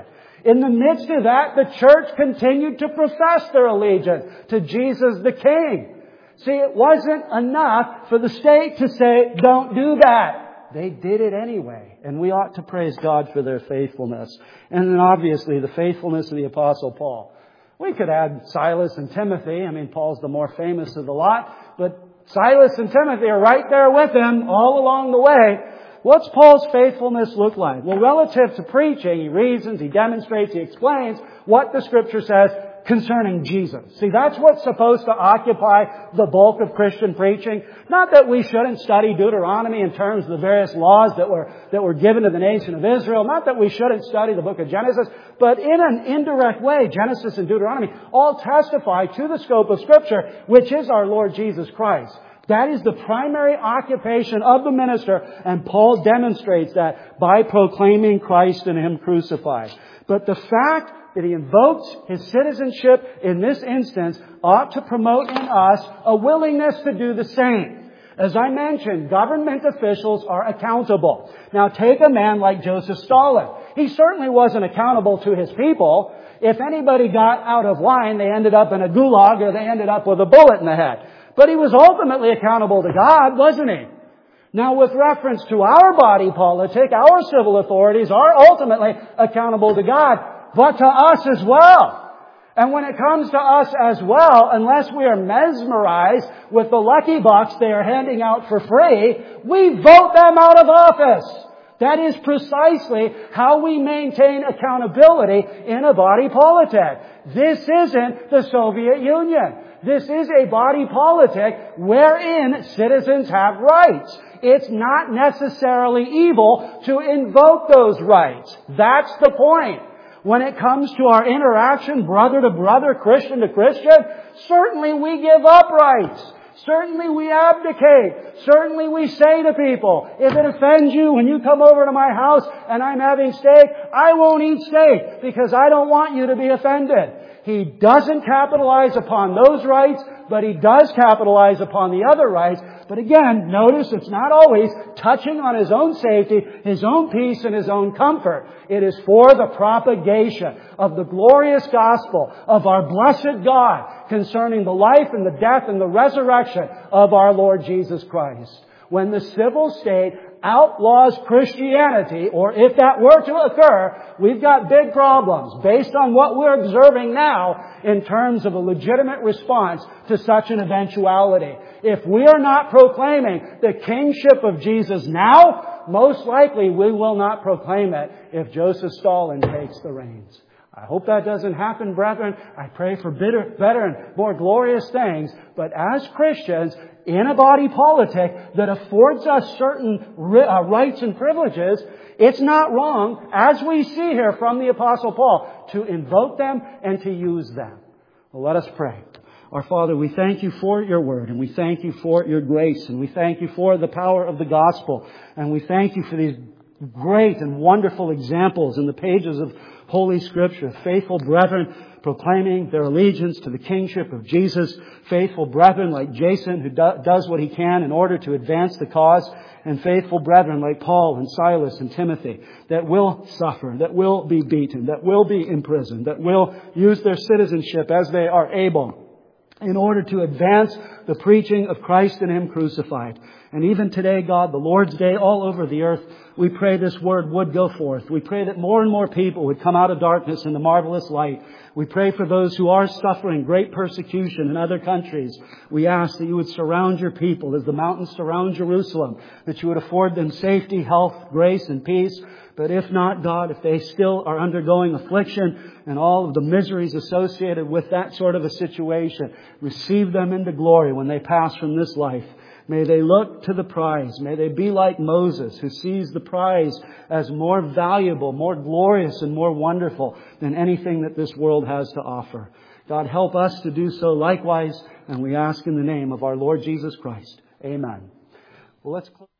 In the midst of that, the church continued to profess their allegiance to Jesus the King. See, it wasn't enough for the state to say, don't do that. They did it anyway. And we ought to praise God for their faithfulness. And then obviously the faithfulness of the Apostle Paul. We could add Silas and Timothy. I mean, Paul's the more famous of the lot. But Silas and Timothy are right there with him all along the way. What's Paul's faithfulness look like? Well, relative to preaching, he reasons, he demonstrates, he explains what the Scripture says concerning Jesus. See, that's what's supposed to occupy the bulk of Christian preaching. Not that we shouldn't study Deuteronomy in terms of the various laws that were given to the nation of Israel. Not that we shouldn't study the book of Genesis. But in an indirect way, Genesis and Deuteronomy all testify to the scope of Scripture, which is our Lord Jesus Christ. That is the primary occupation of the minister, and Paul demonstrates that by proclaiming Christ and Him crucified. But the fact that he invokes his citizenship in this instance ought to promote in us a willingness to do the same. As I mentioned, government officials are accountable. Now take a man like Joseph Stalin. He certainly wasn't accountable to his people. If anybody got out of line, they ended up in a gulag or they ended up with a bullet in the head. But he was ultimately accountable to God, wasn't he? Now with reference to our body politic, our civil authorities are ultimately accountable to God, but to us as well. And when it comes to us as well, unless we are mesmerized with the lucky bucks they are handing out for free, we vote them out of office. That is precisely how we maintain accountability in a body politic. This isn't the Soviet Union. This is a body politic wherein citizens have rights. It's not necessarily evil to invoke those rights. That's the point. When it comes to our interaction, brother to brother, Christian to Christian, certainly we give up rights. Certainly we abdicate. Certainly we say to people, if it offends you when you come over to my house and I'm having steak, I won't eat steak because I don't want you to be offended. He doesn't capitalize upon those rights, but he does capitalize upon the other rights. But again, notice it's not always touching on his own safety, his own peace, and his own comfort. It is for the propagation of the glorious gospel of our blessed God concerning the life and the death and the resurrection of our Lord Jesus Christ. When the civil state outlaws Christianity, or if that were to occur, we've got big problems based on what we're observing now in terms of a legitimate response to such an eventuality. If we are not proclaiming the kingship of Jesus now, most likely we will not proclaim it if Joseph Stalin takes the reins. I hope that doesn't happen, brethren. I pray for better and more glorious things. But as Christians, in a body politic that affords us certain rights and privileges, it's not wrong, as we see here from the Apostle Paul, to invoke them and to use them. Well, let us pray. Our Father, we thank You for Your Word, and we thank You for Your grace, and we thank You for the power of the gospel, and we thank You for these great and wonderful examples in the pages of Holy Scripture. Faithful brethren proclaiming their allegiance to the kingship of Jesus. Faithful brethren like Jason who does what he can in order to advance the cause. And faithful brethren like Paul and Silas and Timothy that will suffer, that will be beaten, that will be imprisoned, that will use their citizenship as they are able in order to advance the preaching of Christ and Him crucified. And even today, God, the Lord's Day all over the earth, we pray this word would go forth. We pray that more and more people would come out of darkness into marvelous light. We pray for those who are suffering great persecution in other countries. We ask that You would surround Your people as the mountains surround Jerusalem, that You would afford them safety, health, grace, and peace. But if not, God, if they still are undergoing affliction and all of the miseries associated with that sort of a situation, receive them into glory when they pass from this life. May they look to the prize. May they be like Moses, who sees the prize as more valuable, more glorious, and more wonderful than anything that this world has to offer. God, help us to do so likewise, and we ask in the name of our Lord Jesus Christ. Amen. Well, let's close.